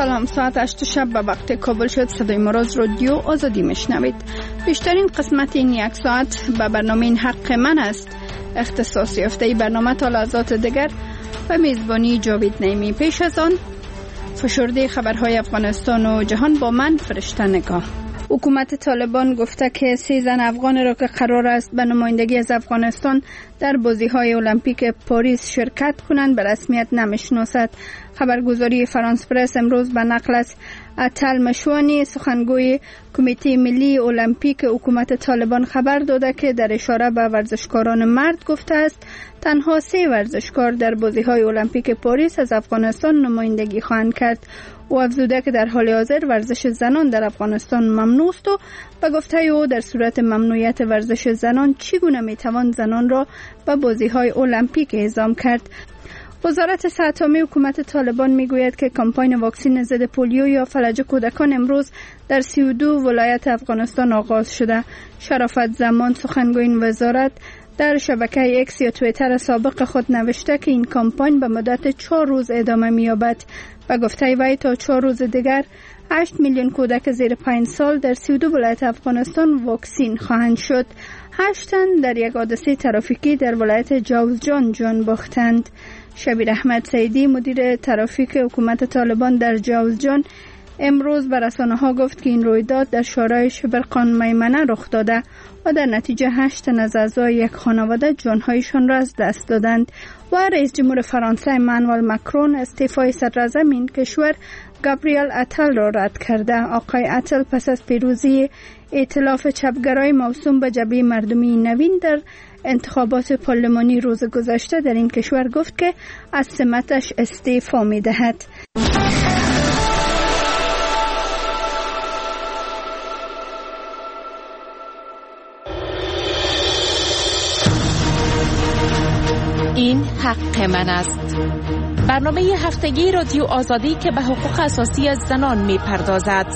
سلام، ساعت 8 شب به وقت کابل شد. صدای مراز رادیو آزادی میشنوید. بیشترین قسمت این یک ساعت به برنامه این حق من است. اختصاص یافته برنامه تا لحظات دیگر و میزبانی جاوید نعیمی. پیش از آن فشرده خبرهای افغانستان و جهان با من فرشته نگاه. حکومت طالبان گفته که 3 زن افغان را که قرار است به نمایندگی از افغانستان در بازی‌های المپیک پاریس شرکت کنند به رسمیت نمیشناسد. خبرگزاری فرانس پرس امروز به نقل از عطل مشوانی سخنگوی کمیته ملی المپیک حکومت طالبان خبر داده که در اشاره به ورزشکاران مرد گفته است تنها 3 ورزشکار در بازی‌های المپیک پاریس از افغانستان نمایندگی خواهند کرد. او افزوده که در حال حاضر ورزش زنان در افغانستان ممنوع است و به گفته او در صورت ممنوعیت ورزش زنان چگونه میتوان زنان را به بازی‌های المپیک اعزام کرد. وزارت صحت عامه حکومت طالبان میگوید که کمپاین واکسن ضد پولیو یا فلج کودکان امروز در 32 ولایت افغانستان آغاز شده. شرافت زمان سخنگوی این وزارت در شبکه اکس یا توییتر سابق خود نوشته که این کمپاین به مدت 4 روز ادامه می‌یابد. به گفته وی تا 4 روز دیگر 8 میلیون کودک زیر 5 سال در 32 ولایت افغانستان واکسین خواهند شد. 8 تن در یک حادثه ترافیکی در ولایت جوزجان جان باختند. شبیر احمد سیدی مدیر ترافیک حکومت طالبان در جوزجان امروز به رسانه‌ها گفت که این رویداد در شورای شبرقان میمنه رخ داده و در نتیجه 8 تن از اعضای یک خانواده جانهایشان را از دست دادند. و رئیس جمهور فرانسه امانوئل مکرون استعفای صدراعظم این کشور گابریل اتل را رد کرده. آقای اتل پس از پیروزی ائتلاف چپگرای موسوم به جبهه مردمی نوین در انتخابات پارلمانی روز گذشته در این کشور گفت که از سمتش استعفا می دهد. این حق من است. برنامه هفتگی رادیو آزادی که به حقوق اساسی از زنان می پردازد.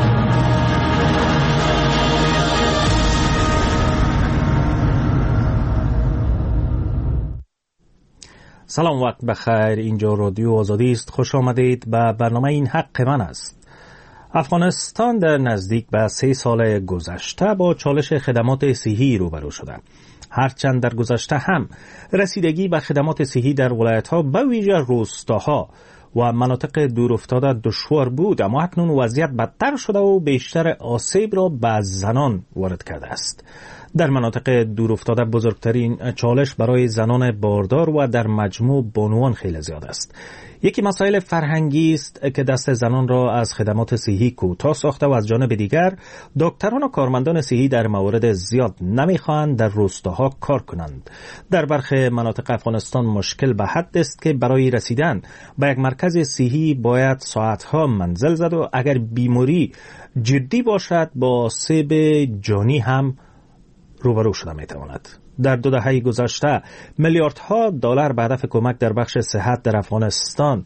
سلام، وقت بخیر. اینجا رادیو آزادی است. خوش آمدید به برنامه این حق من است. افغانستان در نزدیک به 3 سال گذشته با چالش خدمات صحی روبرو شده. هرچند در گذشته هم رسیدگی به خدمات صحی در ولایت‌ها به ویژه روستاها و مناطق دورافتاده دشوار بود، اما اکنون وضعیت بدتر شده و بیشتر آسیب را به زنان وارد کرده است. در مناطق دورافتاده بزرگترین چالش برای زنان باردار و در مجموع بانوان خیلی زیاد است. یکی مسائل فرهنگی است که دست زنان را از خدمات صحی کوتاه ساخته و از جانب دیگر دکتران و کارمندان صحی در موارد زیاد نمیخواهند در روستاها کار کنند. در برخی مناطق افغانستان مشکل به حد است که برای رسیدن به یک مرکز صحی باید ساعتها منزل زد و اگر بیماری جدی باشد با آسیب جانی هم روبرو شده میتواند. در 2 دهه گذشته میلیاردها دلار به هدف کمک در بخش صحت در افغانستان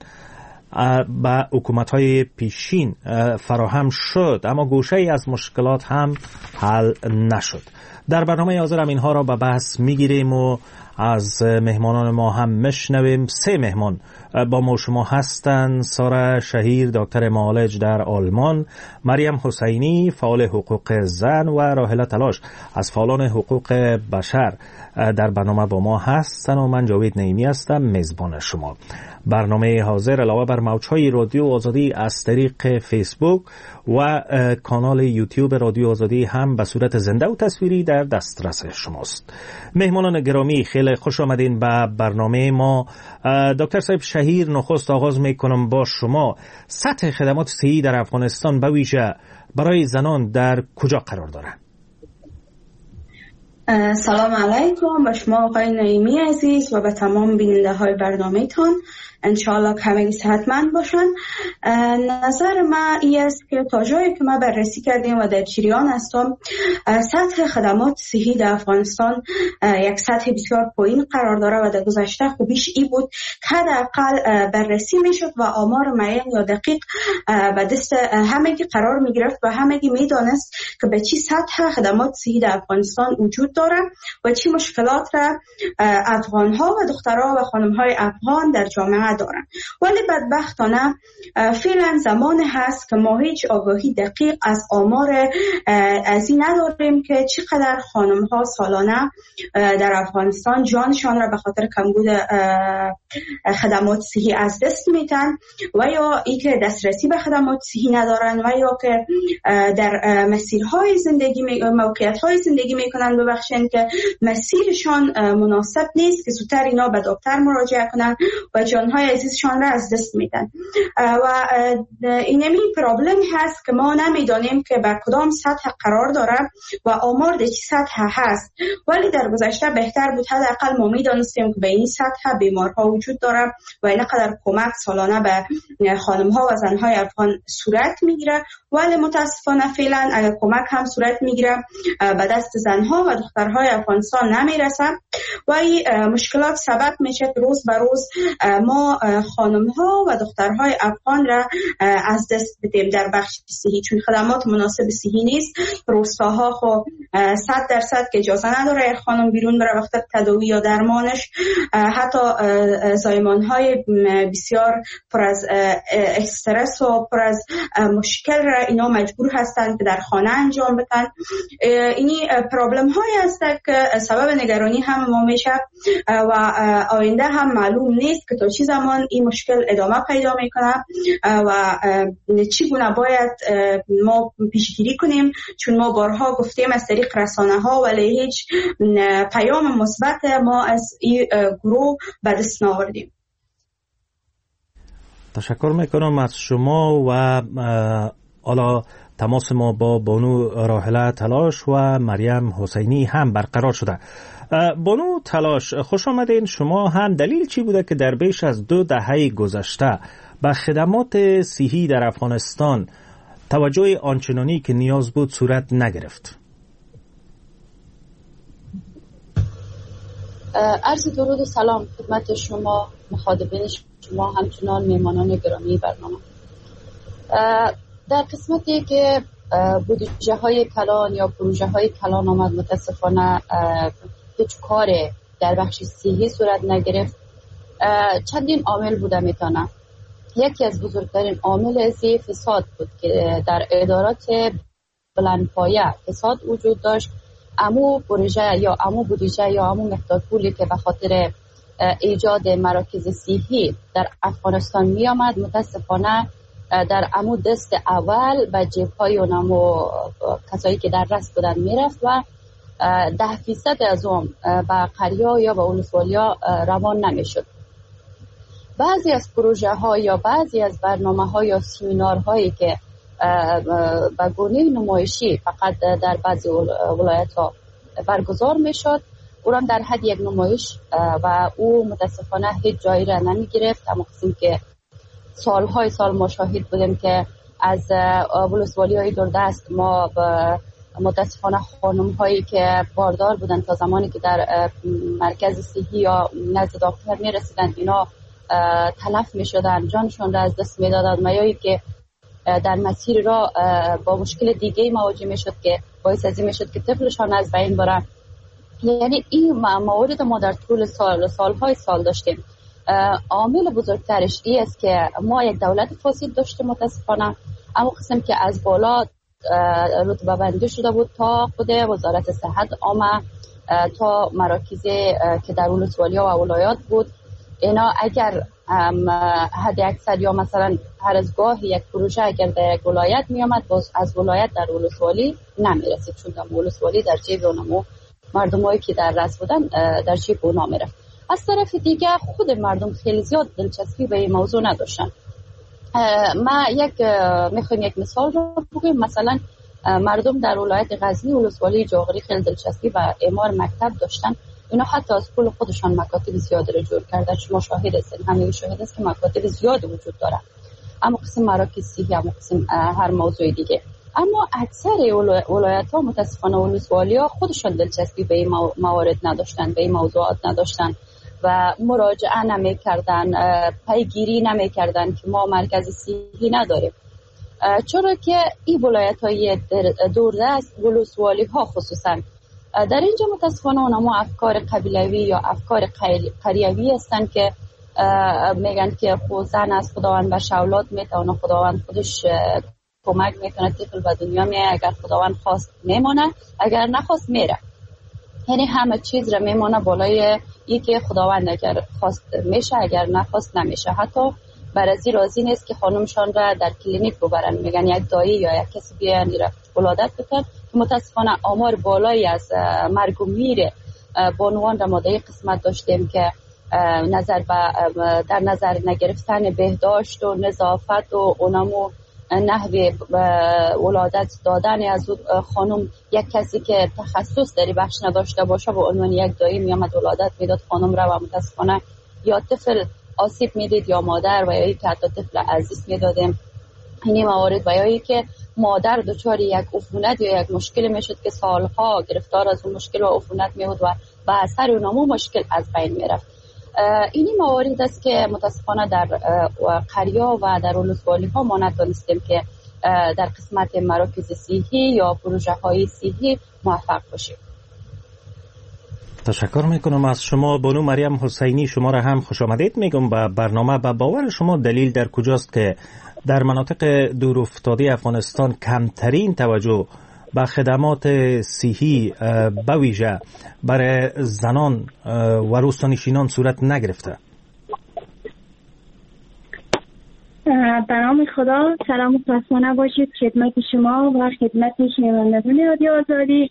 به حکومت‌های پیشین فراهم شد، اما گوشه‌ای از مشکلات هم حل نشد. در برنامه حاضر هم اینها را به بحث میگیریم و از مهمانان ما هم مشنویم. 3 مهمان با ما شما هستند: سارا شهیر، دکتر معالج در آلمان، مریم حسینی، فعال حقوق زن و راحله تلاش از فعالان حقوق بشر در برنامه با ما هستند و من جاوید نعیمی هستم میزبان شما. برنامه حاضر علاوه بر موجهای رادیو آزادی از طریق فیسبوک و کانال یوتیوب رادیو آزادی هم به صورت زنده و تصویری در دسترس شماست. مهمانان گرامی، خیلی خوش آمدین به برنامه ما. دکتر صاحب شهیر، نخست آغاز میکنم با شما. سطح خدمات صحی در افغانستان به ویژه برای زنان در کجا قرار دارد؟ سلام علیکم به شما آقای نعیمی عزیز و به تمام بیننده های برنامه تان. انشاءالله که همگی صحتمند باشن. نظر من این است که تا جایی که ما بررسی کردیم و در جریان هستم، سطح خدمات صحی در افغانستان یک سطح بسیار پایین قرار داره و در گذشته خوبیش این بود که حداقل بررسی میشد و آمار معین یا دقیق به دست همگی قرار میگرفت و همگی میدانست که به چی سطح خدمات صحی در افغانستان وجود داره و چی مشکلات را افغان‌ها و دخترها و خانم‌های افغان در جامعه ندارن. ولی بدبختانه فعلا زمان هست که ما هیچ آگاهی دقیق از آمار از این نداریم که چقدر خانم ها سالانه در افغانستان جانشان را به خاطر کمبود خدمات صحی از دست میتن و یا ای که دسترسی به خدمات صحی ندارن و یا که در مسیرهای زندگی موقعیت‌های زندگی میکنن ببخشید که مسیرشان مناسب نیست که زودتر اینا به دکتر مراجعه کنن و جانهای عزیزشان را از دست میدن و اینمی پرابلم هست که ما نمیدانیم که بر کدام سطح قرار داره و آمار در چه سطح هست. ولی در گذشته بهتر بود حداقل ما میدانستیم که به این سطح بیمارها وجود داره و اینقدر کمک سالانه به خانم‌ها و زن‌های افغان صورت میگیره. ولی متاسفانه فعلا اگر کمک هم صورت میگیره به دست زن‌ها و دخترهای افغانستان نمیرسه و این مشکلات سبب میشه که روز به روز ما خانم‌ها و دخترهای افغان را از دست بدیم در بخش صحی، چون خدمات مناسب صحی نیست. روستاها خب 100% که اجازه نداره خانم بیرون بره وقت تداوی یا درمانش. حتی زایمان‌های بسیار پر از استرس و پر از مشکل را اینا مجبور هستند که در خانه انجام بدن. اینی پرابلم هایی هست که سبب نگرانی هم ما میشه و آینده هم معلوم نیست که تا چه زمان این مشکل ادامه پیدا میکنه و چگونه باید ما پیشگیری کنیم، چون ما بارها گفتیم از طریق رسانه ها ولی هیچ پیام مثبت ما از این گروه به دست نآوردیم. تشکر میکنم از شما و حالا تماس ما با بانو راحله تلاش و مریم حسینی هم برقرار شده. بانو تلاش، خوش آمدین. شما هم دلیل چی بوده که در بیش از 2 دهه گذشته به خدمات صحی در افغانستان توجه آنچنانی که نیاز بود صورت نگرفت؟ عرض درود و سلام خدمت شما مخاطبین شما همچنان میهمانان گرامی برنامه. در قسمتی که بودجه های کلان یا پروژه های کلان آمد متاسفانه هیچ کار در بخش صحی صورت نگرفت. چندین عامل بوده میتونه. یکی از بزرگترین عامل ازی فساد بود که در ادارات بلندپایه فساد وجود داشت. امو پروژه یا امو بودجه یا امو مقدار پولی که به خاطر ایجاد مراکز صحی در افغانستان می آمد متاسفانه در امو دست اول به جیب‌های اونمو کسایی که در رست بودن میرفت و 10% از اون به قریه یا به ولسوالیا روان نمیشد. بعضی از پروژه ها یا بعضی از برنامه ها یا سیمینار هایی که به گونه نمایشی فقط در بعضی ولایت ها برگزار میشد اون در حد یک نمایش و او متاسفانه هیچ جایی را نمی گرفت. اما قسم که سالهای سال ما شاهد بودیم که از ولسوالی های دوردست ما متاسفانه خانم هایی که باردار بودن تا زمانی که در مرکز صحی یا نزد دکتر می رسیدن اینا تلف می شدن، جانشون را از دست می دادن، مایایی که در مسیر را با مشکل دیگه مواجه می شد که باعث از این می شد که طفلشان از بین بره. یعنی این موارد ما در طول سالهای سال داشتیم. عامل بزرگترش این است که ما یک دولت فاسد داشتیم متاسفانه. اما قسم که از بالا رتبه بندی شده بود تا خود وزارت صحت آمد تا مراکز که در ولسوالی و ولایات بود، اینا اگر حد اکثر یا مثلا هر از گاه یک پروژه اگر در یک ولایت می آمد باز از ولایت در ولسوالی نمی رسید، چون در ولسوالی در جیب اونمو مردمایی که در رس بودن در جیب اونا می رفت. از طرف دیگه خود مردم خیلی زیاد دلچسپی به این موضوع نداشتن. ما میخوایم یک مثال رو بگیم. مثلا مردم در ولایت غزنی ولسوالی جاغری خیلی دلچسپی و اعمار مکتب داشتن. اینا حتی از پول خودشان مکاتب زیاد رو جور کردن. شما شاهد هستین، همه شاهد است که مکاتب زیاد وجود داره. اما قسم مراکز صحی، اما قسم هر موضوع دیگه. اما اکثر ولایت ها متاسفانه ولسوالی ها خودشان دلچسپی به این موارد نداشتن، به این موضوعات نداشتن و مراجعه نمی کردن، پیگیری نمی کردن که ما مرکز صحی نداریم. چرا که این ولایت های دوردست ولسوالی ها خصوصا در اینجا متاسفانه اونما افکار قبیلوی یا افکار قریوی هستند که میگن که زن از خداوند بر اولاد میتونه، خداوند خودش کمک میکنه، طفل به دنیا میاد، اگر خداوند خواست میمونه، اگر نخواست میره. یعنی همه چیز را میمونه بالای یکی خداوند، اگر خواست میشه، اگر نخواست نمیشه. حتی برازی راضی نیست که خانمشان را در کلینیک ببرن، میگن یک دایی یا یک کسی بیان را ولادت بکن، که متاسفانه آمار بالایی از مرگ و میر بانوان را ما در قسمت داشتیم که در نظر نگرفتن بهداشت و نظافت و اونمو نحوه ولادت دادن از خانم، یک کسی که تخصص در بخش نداشته باشه به عنوان یک دایی میامد ولادت میداد خانم را، و متاسفانه یا طفل آسیب میدید یا مادر، و یا که حتی طفل عزیز میدادیم. این موارد و یا که مادر دچار یک عفونت یا یک مشکل میشد که سالها گرفتار از اون مشکل و عفونت میبود و به اثر اونمو مشکل از بین میرفت. اینی موارد است که متاسفانه در قریا و در ولسوالی ها ما نتونستیم که در قسمت مراکز صحی یا پروژه های صحی موفق باشیم. تشکر میکنم از شما بانو مریم حسینی. شما را هم خوش آمدید میگم به برنامه. به باور شما دلیل در کجاست که در مناطق دورافتاده افغانستان کمترین توجه به خدمات صحی به ویژه برای زنان و روستانشینان صورت نگرفته؟ به نام خدا، سلام و خواستانه باشید خدمت شما و خدمت شنوندگان رادیو آزادی.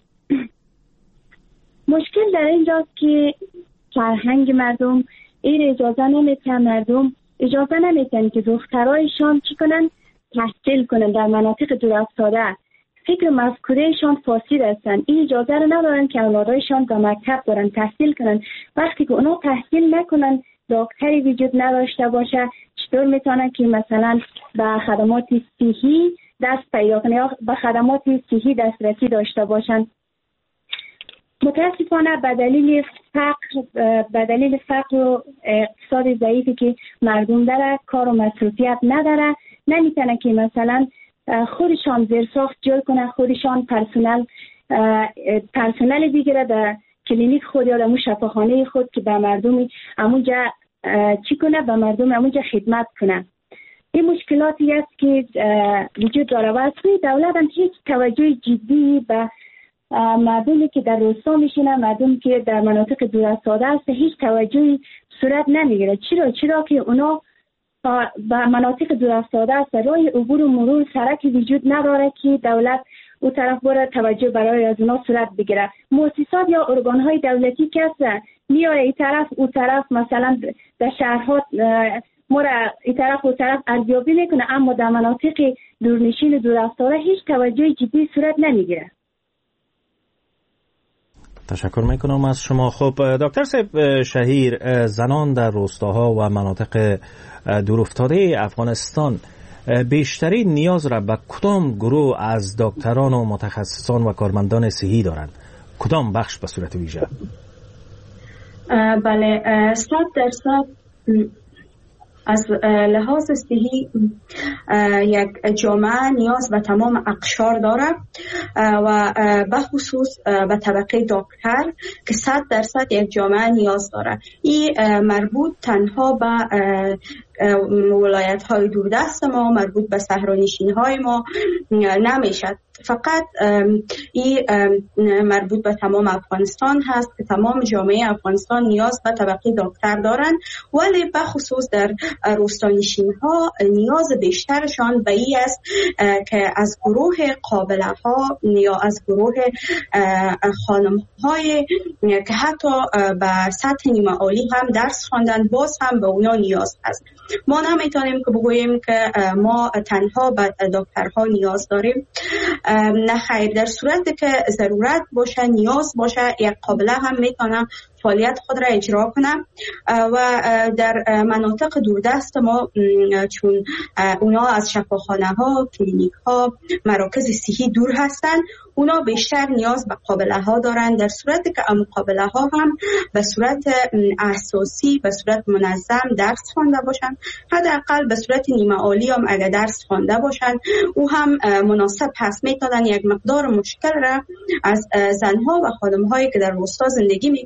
مشکل در اینجاست که فرهنگ مردم این اجازه نمیتن، مردم اجازه نمیتن که دخترایشان چی کنن، تحصیل کنن در مناطق دورافتاده. فکر مفکورهشان فاسد هستند. این اجازه رو ندارن که اولادایشان به مکتب برن تحصیل کنن. وقتی که اونا تحصیل نکنن، دکتری وجود نداشته باشه، چطور میتونن که مثلا به خدمات صحی دست پیدا کنن یا به خدمات صحی دسترسی داشته باشن؟ متاسفانه به دلیل فقر و اقتصاد ضعیفی که مردم داره، کار و مصروفیت نداره، نمیتونه که مثلا خودشان زیرساخت جور کنه، خودشان پرسنل بگیره در کلینیک خود یا در شفاخانه خود که به مردم امونجا چی کنه، به مردم امونجا خدمت کنه. این مشکلاتی است که وجود داره و اصلی دولت هم هیچ توجه جدی به مردمی که در روستا میشینه، مردم که در مناطق دورافتاده است هیچ توجهی صورت نمیگیره. چرا که اونا به مناطق دورافتاده است، راه عبور و مرور سرکی وجود نداره که دولت او طرف بره توجه برای از اونا صورت بگیره. مؤسسات یا ارگانهای دولتی که هستن میاره این طرف او طرف، مثلا در شهرها مورا این طرف او طرف ارزیابی میکنه، اما در مناطق دورنشین و دورافتاده هیچ توجه جدی صورت نمیگیره. تشکر میکنم از شما. خب دکتر صاحب شهیر، زنان در روستاها و مناطق دورافتاده افغانستان بیشترین نیاز را به کدام گروه از دکتران و متخصصان و کارمندان صحی دارند؟ کدام بخش به صورت ویژه؟ بله، 100% از لحاظ صحی یک جامعه نیاز به تمام اقشار داره و به خصوص به طبقه دکتر که 100% یک جامعه نیاز داره. این مربوط تنها به ولایت های دوردست ما، مربوط به صحرانشین های ما نمیشه، فقط این مربوط به تمام افغانستان هست که تمام جامعه افغانستان نیاز به طبقه دکتر دارن، ولی به خصوص در روستانشین ها نیاز بیشترشان به این است که از گروه قابله ها یا از گروه خانم های که حتی به سطح نیمه عالی هم درس خواندن، باز هم به اونا نیاز هست. ما نمیتونیم که بگوییم که ما تنها به دکترها نیاز داریم. نه خیر، در صورتی که ضرورت باشه، نیاز باشه، یک قابله هم میتونه فعالیت خود را اجرا کنه و در مناطق دوردست ما چون اونا از شفاخانه ها، کلینیک ها، مراکز صحی دور هستن، اونا بیشتر نیاز به قابله ها دارن. در صورتی که مقابله ها هم به صورت اساسی، به صورت منظم درس خوانده باشن، حداقل به صورت نیمه عالی هم اگر درس خوانده باشن، او هم مناسب هست. میتونن یک مقدار مشکل را از زنها و خانم‌هایی که در روستا زندگی میکنن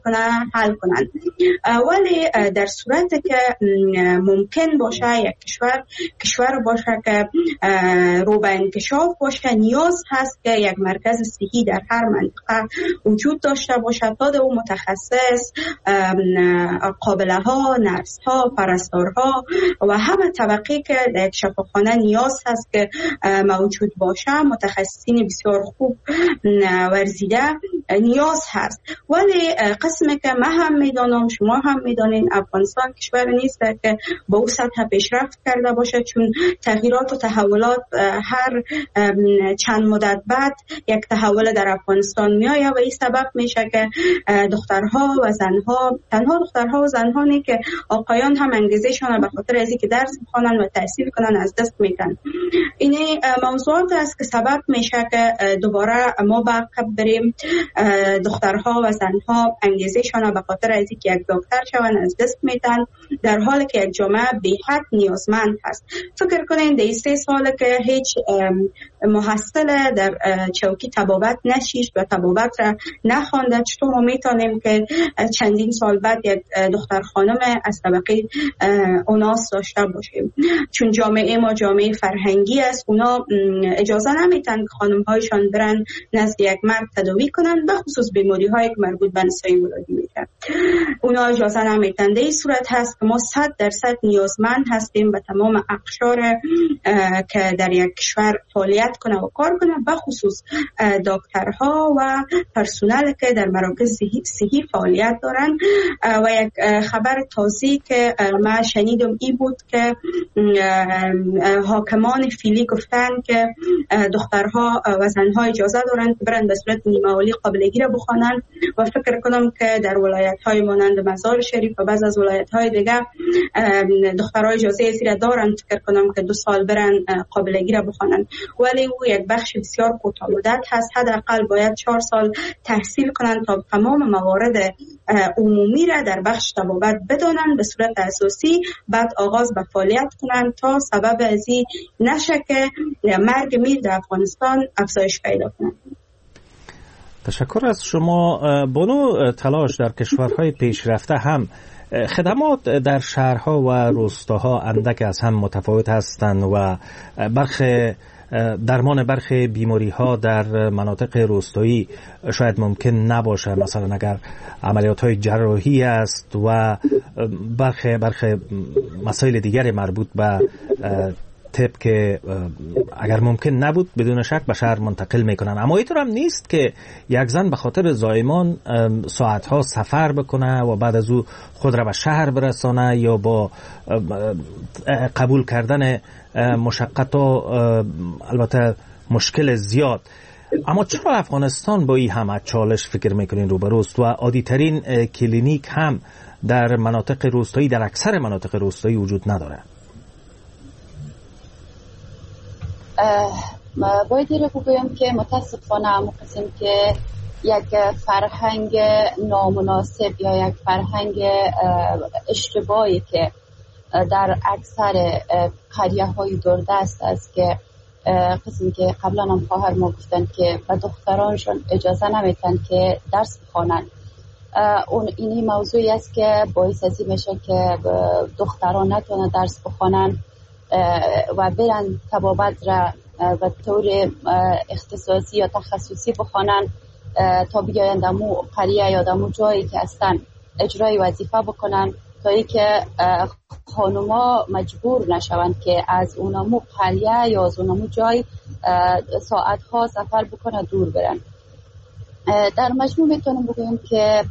حل کنند. ولی در صورتی که ممکن باشه یک کشور باشه که رو به انکشاف باشه، نیاز هست که یک مرکز صحی در هر منطقه وجود داشته باشه تا او متخصص، قابله ها، نرس ها، پرستارها و همه طبقه که در یک شفاخانه نیاز هست که موجود باشه، متخصصین بسیار خوب ورزیده نیاز هست. ولی قسمی که من هم میدانم، شما هم میدانین، افغانستان کشور نیست که با او سطح پیشرفت کرده باشه، چون تغییرات و تحولات هر چند مدت بعد یک تحول در افغانستان میآید و این سبب میشه که دخترها و زنها، تنها دخترها و زنهایی که آقایان هم انگیزشان به خاطر از اینکه درس بخوانن و تحصیل کنن از دست میدن. این موضوعات است که سبب میشه که دوباره ما به عقب بریم، دخترها و زنها انگیزشان به خاطر از اینکه یک دکتر شون از دست میدن، در حالی که یک جامعه به حد نیازمند هست. فکر کنین در 3 سال که هیچ محصل در چوکی طبابت نشیش و طبابت را نخوانده، چطور ما میتونیم که چندین سال بعد یک دختر خانم از طبقه اوناس داشته باشیم؟ چون جامعه ما جامعه فرهنگی است، اونا اجازه نمیتن که خانم هایشان برن نزد یک مرد تداوی کنن، به خصوص بیماری هایی که مربوط به نسای ولادی میشه. اونا اجازه نمیتن. در این صورت هست که ما 100% نیازمند هستیم به تمام اقشار که در یک کشور فعالیت کنه و کار کنه، به خصوص دکترها و پرسنل که در مراکز صحی فعالیت دارن. و یک خبر تازه که من شنیدم این بود که حاکمان فیلی گفتن که دخترها و زنها اجازه دارن که برن به صورت نیمه عالی قابلگی را بخوانن و فکر کنم که در ولایت‌های مانند مزار شریف و بعض از ولایت‌های دیگه دخترها اجازه ازی را دارن، فکر کنم که 2 سال برن قابلگی را بخوانن. ولی او یک بخش بسیار کوتاه مدت هست، حداقل باید 4 سال تحصیل کنن تا تمام موارد عمومی را در بخش طبابت بدانن به صورت اساسی، بعد آغاز به فعالیت کنن تا سبب ازی نشه که مرگ میر در افغانستان افزایش پیدا کنه. تشکر از شما. بانو تلاش، در کشورهای پیشرفته هم خدمات در شهرها و روستاها اندک از هم متفاوت هستند و درمان برخی بیماری ها در مناطق روستایی شاید ممکن نباشه. مثلا اگر عملیات های جراحی است و برخی مسائل دیگر مربوط به طب که اگر ممکن نبود بدون شک به شهر منتقل میکنن. اما اینطور هم نیست که یک زن به خاطر زایمان ساعتها سفر بکنه و بعد از او خود را به شهر برسانه یا با قبول کردن مشقت و البته مشکل زیاد. اما چرا افغانستان با این همه چالش فکر میکنین روبروست و عادی ترین کلینیک هم در مناطق روستایی، در اکثر مناطق روستایی وجود نداره؟ باید رو بگویم که متاسفانه همون قسم که یک فرهنگ نامناسب یا یک فرهنگ اشتباهی که در اکثر قریه های دوردست است که قسمی که قبلا هم خواهر ما گفتن که به دخترانشون اجازه نمیتن که درس بخوانن. اینی موضوعی است که باعث ازی میشه که دختران نتونن درس بخوانن و برن طبابت را به طور اختصاصی یا تخصصی بخوانن تا بیایند امو قریه یا امو جایی که هستن اجرای وظیفه بکنن، تا ای که خانوما مجبور نشوند که از اونمو قریه یا از اونمو جای ساعتها سفر بکنن دور برن. در مجموع میتونم بگویم که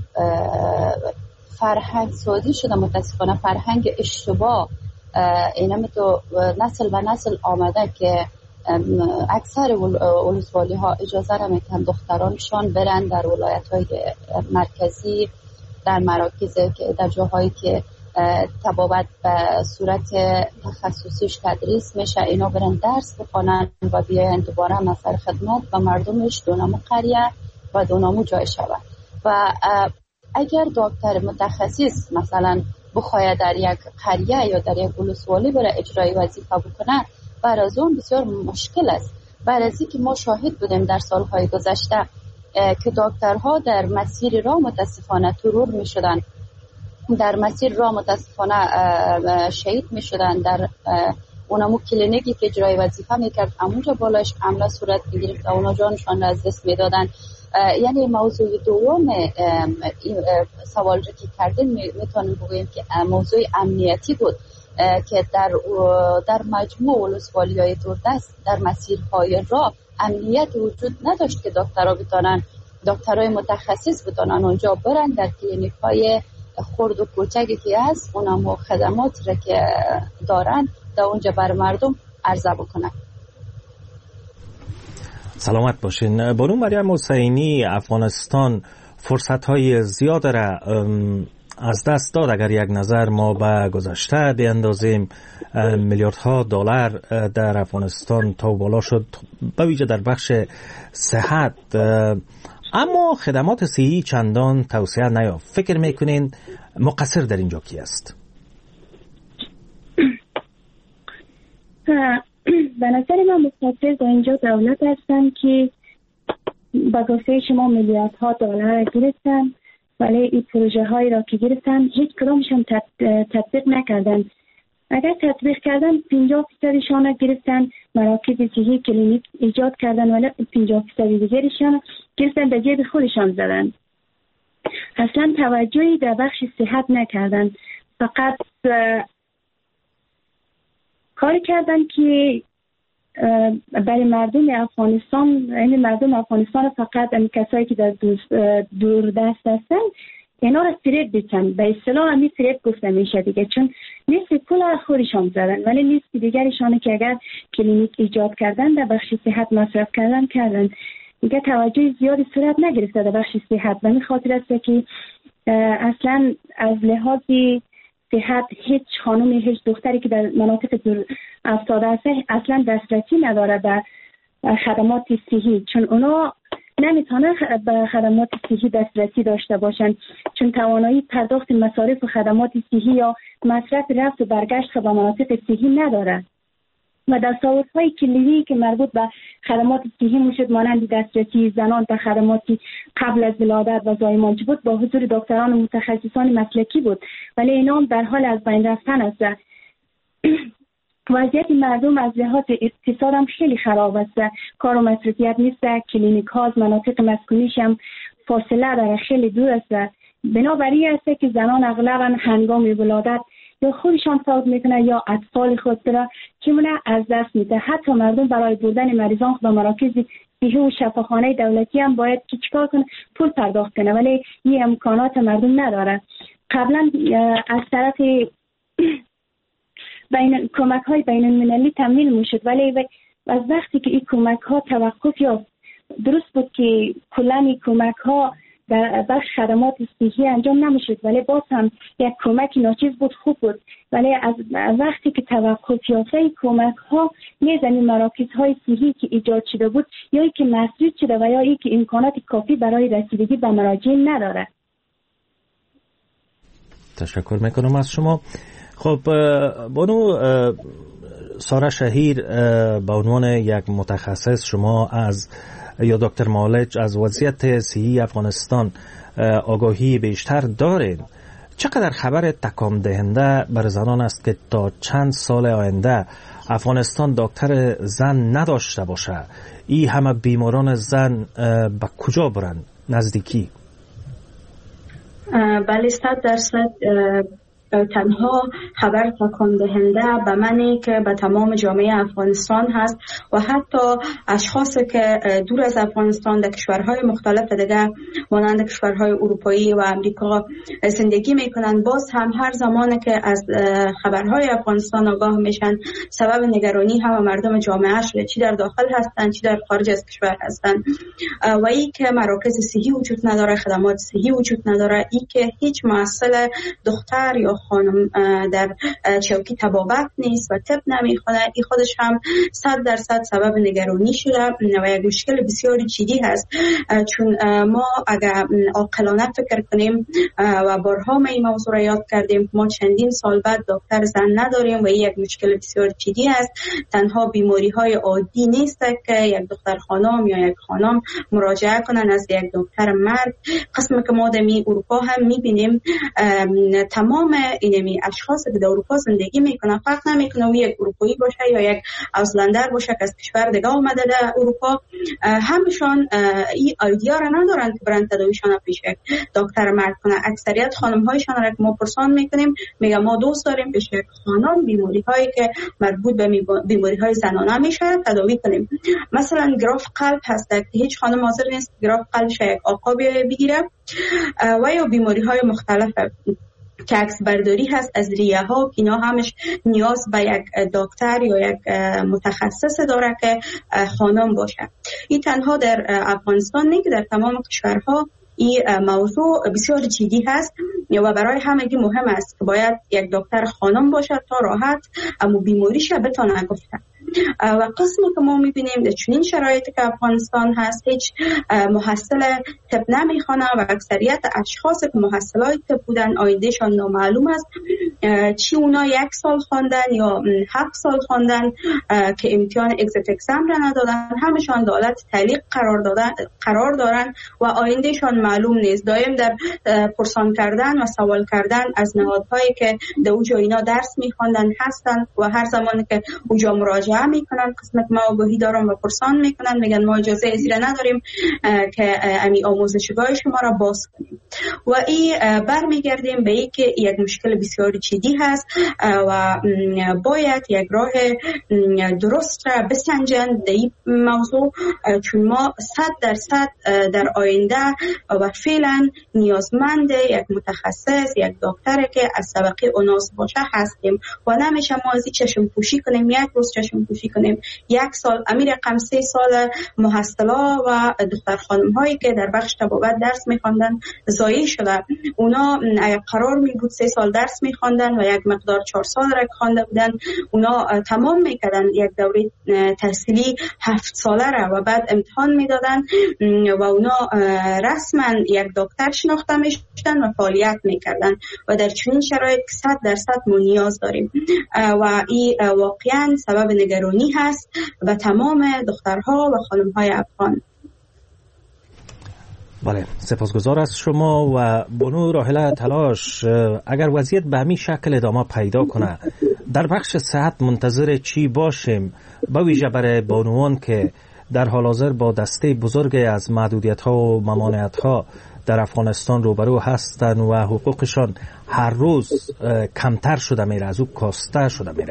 فرهنگ سازی شده، متاسفانه فرهنگ اشتباه اینم تو نسل و نسل آمده که اکثر ولسوالی ها اجازه نمیتن دخترانشان برن در ولایت های مرکزی، در مراکز، در جاهایی که طبابت به صورت تخصصیش تدریس میشه، اینا برن درس بخونن و بیاین دوباره مثلا خدمت و مردمش دونمو قریه و دونمو جای شود. و اگر دکتر متخصص مثلا بخواه در یک قریه یا در یک ولسوالی بره اجرای وظیفه بکنه، برای اون بسیار مشکل است. برای که ما شاهد بودیم در سالهای گذشته که دکترها در مسیر راه متاسفانه ترور می شدن، در مسیر راه متاسفانه شهید می شدن. در اونمو کلینیکی که اجرای وظیفه میکرد همونجا بالاش حمله صورت میگرفت و اونا جانشان از دست میدادن. یعنی موضوع دوم سوال که کردیم میتونیم بگوییم که موضوع امنیتی بود که در مجموع ولسوالی‌های دوردست در مسیرهای راه امنیت وجود نداشت که دکترای متخصص بتونن اونجا برن در کلینیک‌های خرد و کوچکی که هست اونم خدمات را که دارن در اونجا بر مردم عرضه بکنن. سلامت باشین. بانو مریم حسینی، افغانستان فرصت‌های زیاد را از دست داد. اگر یک نظر ما به گذشته بیندازیم، میلیاردها دلار در افغانستان تا بالا شد، به ویژه در بخش صحت، اما خدمات صحی چندان توسعه نیافت. فکر میکنین مقصر در اینجا کی است؟ به نظر من مقصر در اینجا دولت هستن که با گفته شما میلیاردها دلار گرفتن، ولی این پروژه هایی را که گرفتن هیچ کدامشان تطبیق نکردن. اگر تطبیق کردن 50%شان گرفتن، مراکز صحی کلینیک ایجاد کردن، ولی 50% دیگرشان گرفتن به جیب خودشان زدن. اصلا توجهی در بخش صحت نکردن، فقط کاری کردن که برای مردم افغانستان، یعنی مردم افغانستان فقط کسایی که در دوردست هستن اینا را فریب بیتن. به اصطلاح همی فریب گفته میشه دیگه، چون نصف پول خودشان زدن ولی نصف دیگرشان که اگر کلینیک ایجاد کردن در بخش صحت مصرف کردن دیگه توجه زیادی صورت نگرفته در بخش صحت. به این خاطر است که اصلا از لحاظ صحت هیچ خانم، هیچ دختری که در مناطق دور افتاده است اصلا دسترسی نداره به خدمات صحی، چون اونا نمیتونن به خدمات صحی دسترسی داشته باشن، چون توانایی پرداخت مصارف و خدمات صحی یا مصرف رفت و برگشت به مناطق صحی نداره. و دستاوردهای کلیدی که مربوط به خدمات صحی میشد مانند دسترسی زنان به خدمات قبل از ولادت و زایمانچی بود با حضور دکتران و متخصصان مسلکی بود، ولی اینا در حال از بین رفتن است. وضعیت مردم از لحاظ اقتصاد هم خیلی خراب است، کار و مصرفیت نیست، کلینیک ها از مناطق مسکونیش هم فاصله داره، خیلی دور است. بنابراین است که زنان اغلبا هنگام ولادت یا خودشان فوت میکنه یا اطفال خود را که از دست میده. حتی مردم برای بردن مریضان به مراکز صحی و شفاخانه دولتی هم باید که چیکار کنه؟ پول پرداخت کنه، ولی این امکانات مردم نداره. قبلا از طرف کمک های بین المللی تمویل میشد، ولی از وقتی که این کمک ها توقف یافت، درست بود که کلا کمک ها در بخش خدمات صحی انجام نمیشد، ولی باز هم یک کمک ناچیز بود، خوب بود، ولی از وقتی که توقف یافته کمک ها میزنی مراکز های صحی که ایجاد شده بود یا ای که مسدود شده و یا ای که امکانات کافی برای رسیدگی به مراجعین نداره. تشکر میکنم از شما. خب بانو ساره شهیر، به عنوان یک متخصص شما یا دکتر مالج از وضعیت صحی افغانستان آگاهی بیشتر دارین. چقدر خبر تکان دهنده بر زنان است که تا چند سال آینده افغانستان دکتر زن نداشته باشه؟ این همه بیماران زن به کجا برن؟ نزدیکی؟ بله 100% تنها خبر تکان دهنده به منی که به تمام جامعه افغانستان هست و حتی اشخاصی که دور از افغانستان در کشورهای مختلف دیگر مانند کشورهای اروپایی و امریکا زندگی میکنن، باز هم هر زمانی که از خبرهای افغانستان آگاه میشن سبب نگرانی هم مردم جامعه شده، چی در داخل هستن چی در خارج از کشور هستن. و ای که مراکز صحی وجود نداره، خدمات صحی وجود نداره، ای که هیچ مسئله دختر یا خانم در چوکی طبابت نیست و طب نمیخونه، این خودش هم 100% سبب نگرانی شده و یک مشکل بسیار جدی هست. چون ما اگر عاقلانه فکر کنیم و بارها ما این موضوع را یاد کردیم، ما چندین سال بعد دکتر زن نداریم و این یک مشکل بسیار جدی است. تنها بیماری های عادی نیست که یک دختر خانم یا یک خانم مراجعه کنن از یک دکتر مرد. قسمی که ما در اروپا هم میبینیم تمام اینمی اشخاصی که در اروپا زندگی میکنن، فرق نمیکنه او یک اروپایی باشه یا یک اوزلندر باشه که از کشور دیگه اومده در اروپا، همشان این ایدیا را ندارن که برن تداویشان پیش یک دکتر مرد کنه. اکثریت خانم هایشان را که ما پرسان میکنیم میگه ما دوست داریم پیش یک خانم بیماری هایی که مربوط به بیماری های زنانه میشه تداوی کنیم. مثلا گراف قلب هست که هیچ خانم حاضر نیست گراف قلبش یک آقا بگیره، و یا بیماری های مختلف که عکس برداری هست از ریه ها، اینا همش نیاز به یک دکتر یا یک متخصص داره که خانم باشه. این تنها در افغانستان نه که در تمام کشورها این موضوع بسیار جدی هست و برای همگی مهم است که باید یک دکتر خانم باشه تا راحت اما بیماریش بتونه گفته. و قسمی که ما میبینیم در چنین شرایطی که افغانستان هست هیچ محصل طب نمیخوانه و اکثریت اشخاص که محصلای طب بودن آیندهشان نامعلوم است، چی اونا 1 سال خواندن یا 7 سال خواندن که امتحان اگزیت اگزم را ندادن، همشان در حالت تعلیق قرار دارن و آیندهشان معلوم نیست. دائم در پرسان کردن و سوال کردن از نهادهایی که در اونجا اینا درس میخواندن هستن و هر زمانی که اونجا مراجعه میکنن قسمت ما آگاهی دارم و پرسان میکنن، میگن ما اجازه ازیره نداریم که امی آموزشگاه شما را باز کنیم. و این برمیگردیم به این که یک مشکل بسیار جدی هست و باید یک راه درست را بسنجند در این موضوع، چون ما 100% در آینده و فعلا نیازمند یک متخصص، یک دکتر که از طبقه اوناس باشه هستیم و نمیشه ما از چشم پوشی کنیم، یک روز چشم پوشی کنیم 1 سال امیر رقم 3 سال محصلا و دختر خانم هایی که در بخش طبابت درس میخواندن ضایع شده. اونا قرار می بود 3 سال درس میخواندن و یک مقدار 4 سال را خوانده بودن، اونا تمام میکردن یک دوره تحصیلی 7 ساله را و بعد امتحان میدادن و اونا رسما یک دکتر شناخته میشدن و فعالیت میکردن و در چنین شرایط 100% ما نیاز داریم و این واقعا سبب نگرانی هست و تمام دخترها و خانمهای افغان. بله، سپاسگزار از شما. و بانو راحله تلاش، اگر وضعیت به همین شکل ادامه پیدا کنه در بخش صحت منتظر چی باشیم، با ویژه برای بانوان که در حال حاضر با دسته بزرگی از محدودیت ها و ممانعت ها در افغانستان روبرو هستند و حقوقشان هر روز کمتر شده میره، از او کاسته شده میره؟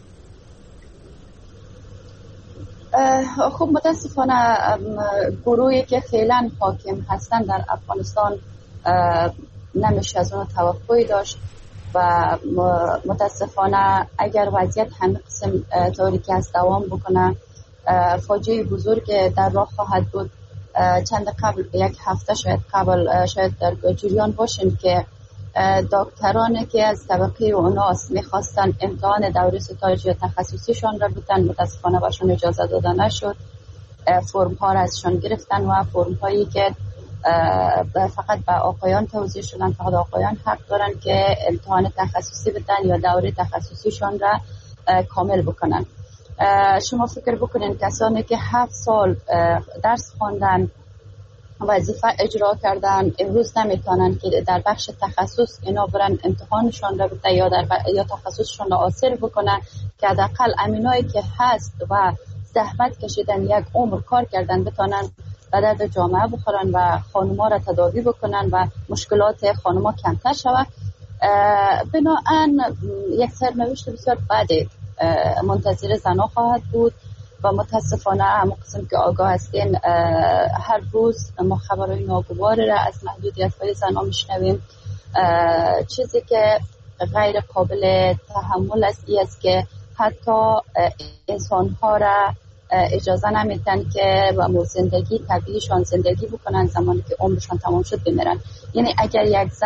خب متاسفانه گروهی که فعلا حاکم هستن در افغانستان نمیشه از اون توقعی داشت و متاسفانه اگر وضعیت همین قسم طوری که از دوام بکنه فاجعه بزرگ در راه خواهد بود. چند قبل 1 هفته شاید در جریان باشیم که دکترانی که از طبقه اوناس میخواستن امتحان دوره ستارج یا تخصصیشان را بدن، متاسفانه باشون اجازه داده نشد. فرم ها را ازشان گرفتن و فرم هایی که فقط به آقایان توزیع شدن، فقط آقایان حق دارن که امتحان تخصصی بدن یا دوره تخصصیشان را کامل بکنن. شما فکر بکنین کسانی که 7 سال درس خواندن، وظیفه اجرا کردن، امروز نمیتونن که در بخش تخصص اینا برن امتحانشان را بده یا تخصصشان را حاصل بکنن که حداقل امینایی که هست و زحمت کشیدن 1 عمر کار کردن بتونن به درد جامعه بخورن و خانوما را تداوی بکنن و مشکلات خانوما کمتر شود. بنابراین یک سرنوشت بسیار بده منتظر زنها خواهد بود و متاسفانه هم قسم که آگاه هستین هر روز ما خبرهای ناگوار را از محدودیت‌های زنها میشنویم. چیزی که غیر قابل تحمل است که حتی انسان‌ها را اجازه نمیدن که با زندگی طبیعیشان زندگی بکنن، زمانی که عمرشان تمام شد بمیرن. یعنی اگر یک زن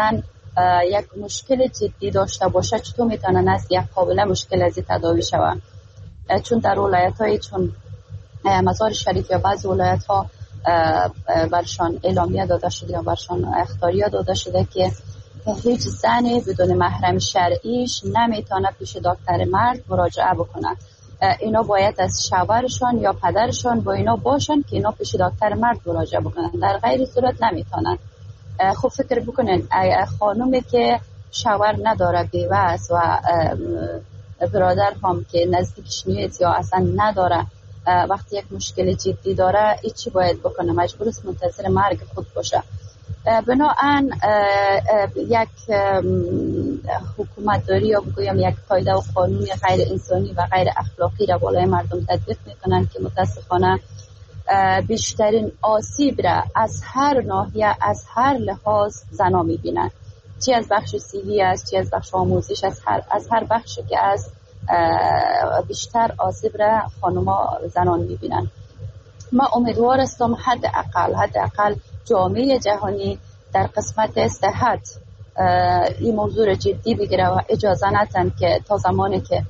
یک مشکل جدی داشته باشه چطور میتونن از یک قابل مشکل از تداوی شوند. چون در ولایت‌های چون مزار شریف یا بعض ولایت‌ها برشان اعلامیه داده شده یا برشان اخطاریه داده شده که هیچ زنی بدون محرم شرعیش نمیتونه پیش دکتر مرد مراجعه بکنه. اینا باید از شوهرشان یا پدرشان با اینا باشن که اینا پیش دکتر مرد مراجعه بکنن، در غیر صورت نمیتونن. خب فکر بکنین خانومی که شوهر نداره، بیوه است و برادر هم که نزدیکش نیست یا اصلا نداره، وقتی یک مشکل جدی داره چی باید بکنه؟ مجبور است منتظر مرگ خود باشه. بنابراین یک حکومت داری یا بگویم یک قاعده و قانون غیر انسانی و غیر اخلاقی را بالای مردم تطبیق میکنن که متاسفانه بیشترین آسیب را از هر ناحیه از هر لحاظ زنا میبینن، چی از بخش صحی است، چی از بخش آموزش، از هر بخشی که از بیشتر آسیب را خانوما زنان میبینن. ما امیدوار هستم حداقل جامعه جهانی در قسمت صحت این موضوع را جدی بگیره و اجازه ندن که تا زمانی که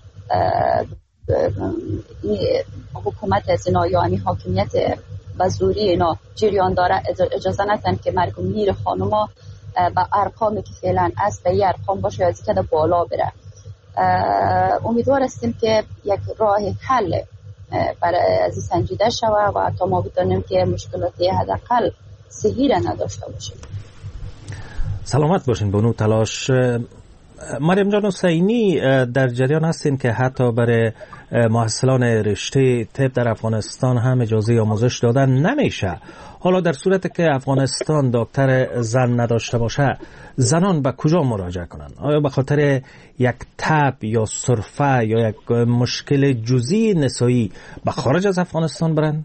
حکومت زنا یا حاکمیت و زوری اینا جریان داره اجازه ندن که مرگ و میر خانوما با ارقامی که فعلا است به یه ارقام باشه از که بالا بره. امیدوار هستیم که یک راه حل برای از سنجیده شوه و تا ما بتونیم که مشکلاتی حداقل صحی را نداشته باشیم. سلامت باشین بانو تلاش. مریم جان حسینی، در جریان هستین که حتی برای محصلان رشته طب در افغانستان هم اجازه آموزش دادن نمیشه. حالا در صورت که افغانستان دکتر زن نداشته باشه، زنان به کجا مراجعه کنن؟ آیا به خاطر یک تب یا سرفه یا یک مشکل جزئی نسایی به خارج از افغانستان برن؟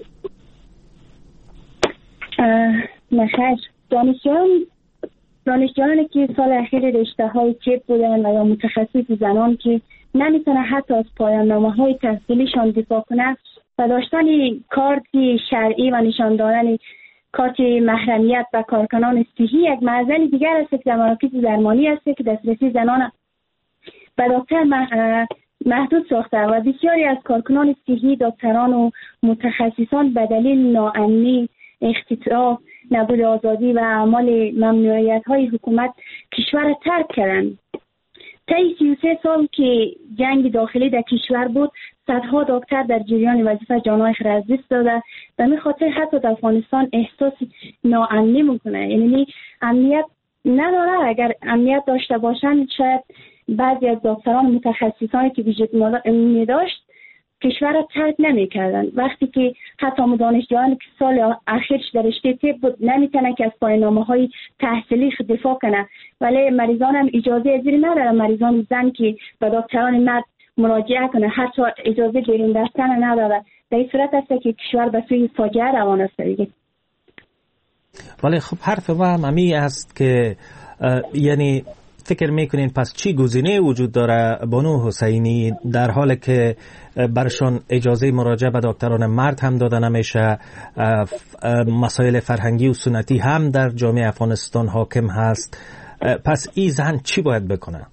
نخیر، دانشجویانی که سال اخیر رشته های طب بودن و یا متخصص زنان که نمیتونه حتی از پایان نامه های تحصیلیشان دفاع کنه و داشتن کارت شرعی و نشان دادن کارت محرمیت و کارکنان صحی یک معضل دیگر است که در مراکز درمانی است که دسترسی زنان به دکتر محدود ساخته و بسیاری از کارکنان صحی، دکتران و متخصصان به دلیل ناامنی، اختطاف، نبود آزادی و اعمال ممنوعیت‌های حکومت کشور ترک کردند. طی 33 سال که جنگ داخلی در کشور بود، صدها دکتر در جریان وظیفه جانهای خود از دست داده و به خاطر حتی در افغانستان احساس ناامنی میکنه. یعنی امنیت نداره. اگر امنیت داشته باشند شاید بعضی از دکتران متخصصانی که وجود می‌داشت کشور را ترک نمی‌کردن. وقتی که حتی دانشجویان که سال اخیرش در رشته طب بود نمیتونن که از پایان‌نامه‌های تحصیلی دفاع کنه، ولی مریضان هم اجازه ازیر نداره. مریضان زن که به دکتران مرد مراجعه کنه حتی اجازه بیرون رفتن نداره. در این صورت است که کشور به سوی فاجعه روان است دیگه. ولی خب حرف ما هم همی است که یعنی فکر میکنین پس چی گزینه وجود داره بانو حسینی در حالی که برشان اجازه مراجعه به دکتران مرد هم داده نمیشه، مسائل فرهنگی و سنتی هم در جامعه افغانستان حاکم هست، پس این زن چی باید بکنه؟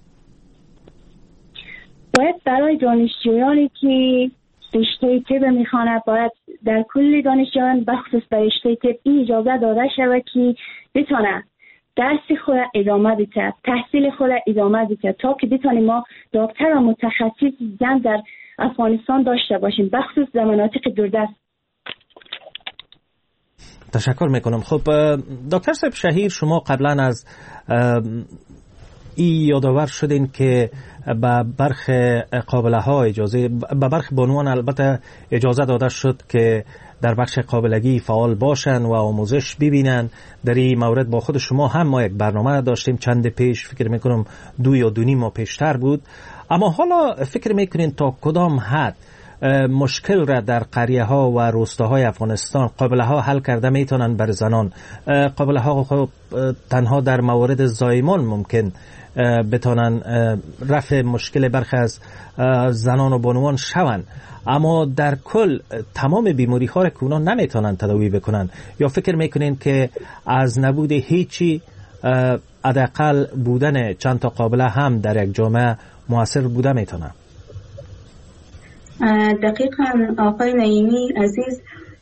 باید برای دانشجویانی که رشته طب میخوانه باید در کل دانشجویان بخصوص در رشته طب این اجازه داده شود که بتونه درس خود ادامه بده، تحصیل خود ادامه بده تا که بتونیم ما دکتر و متخصص زن در افغانستان داشته باشیم بخصوص در مناطق دوردست. تشکر میکنم. خب دکتر صاحب شهیر، شما قبلا از ای یادآور شدین که به برخ قابله ها اجازه، به برخ بانوان البته اجازه داده شد که در بخش قابلگی فعال باشن و آموزش ببینن. در این مورد با خود شما هم ما یک برنامه داشتیم چند پیش، فکر میکنم 2 یا 2.5 ماه پیشتر بود. اما حالا فکر میکنین تا کدام حد مشکل را در قریه ها و روستاهای افغانستان قابله ها حل کرده میتونن بر زنان؟ قابله ها خب تنها در موارد زایمان ممکن بتونن رفع مشکل برخی از زنان و بانوان شون، اما در کل تمام بیماری ها را که اونا نمیتونن تداوی بکنن. یا فکر میکنین که از نبود هیچی حداقل بودن چند تا قابله هم در یک جامعه موثر بوده میتونه؟ دقیقاً آقای نعیمی عزیز،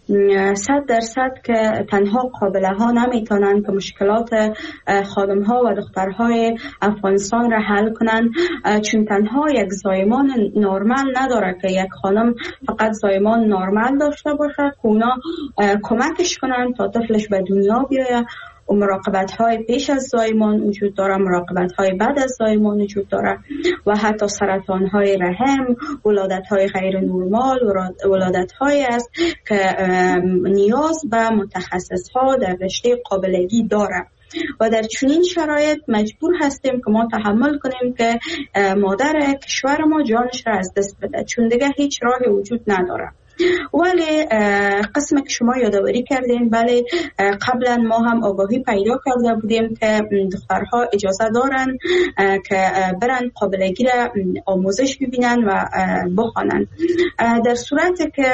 100% که تنها قابله ها نمیتونن که مشکلات خانم ها و دخترهای افغانستان را حل کنن، چون تنها یک زایمان نرمال نداره که یک خانم فقط زایمان نرمال داشته باشه که اونا کمکش کنن تا طفلش به دنیا بیایه. و مراقبت های پیش از زایمان وجود داره، مراقبت های بعد از زایمان وجود داره و حتی سرطان های رحم، ولادت های غیر نرمال، ولادت های است که نیاز به متخصص ها در رشته قابلگی داره. و در چنین شرایط مجبور هستیم که ما تحمل کنیم که مادر کشور ما جانش را از دست بده، چون دیگه هیچ راهی وجود نداره. ولی قسم که شما یادآوری کردین، بله قبلا ما هم آگاهی پیدا کرده بودیم که دخترها اجازه دارن که برن قابلگی را آموزش ببینن و بخوانن، در صورتی که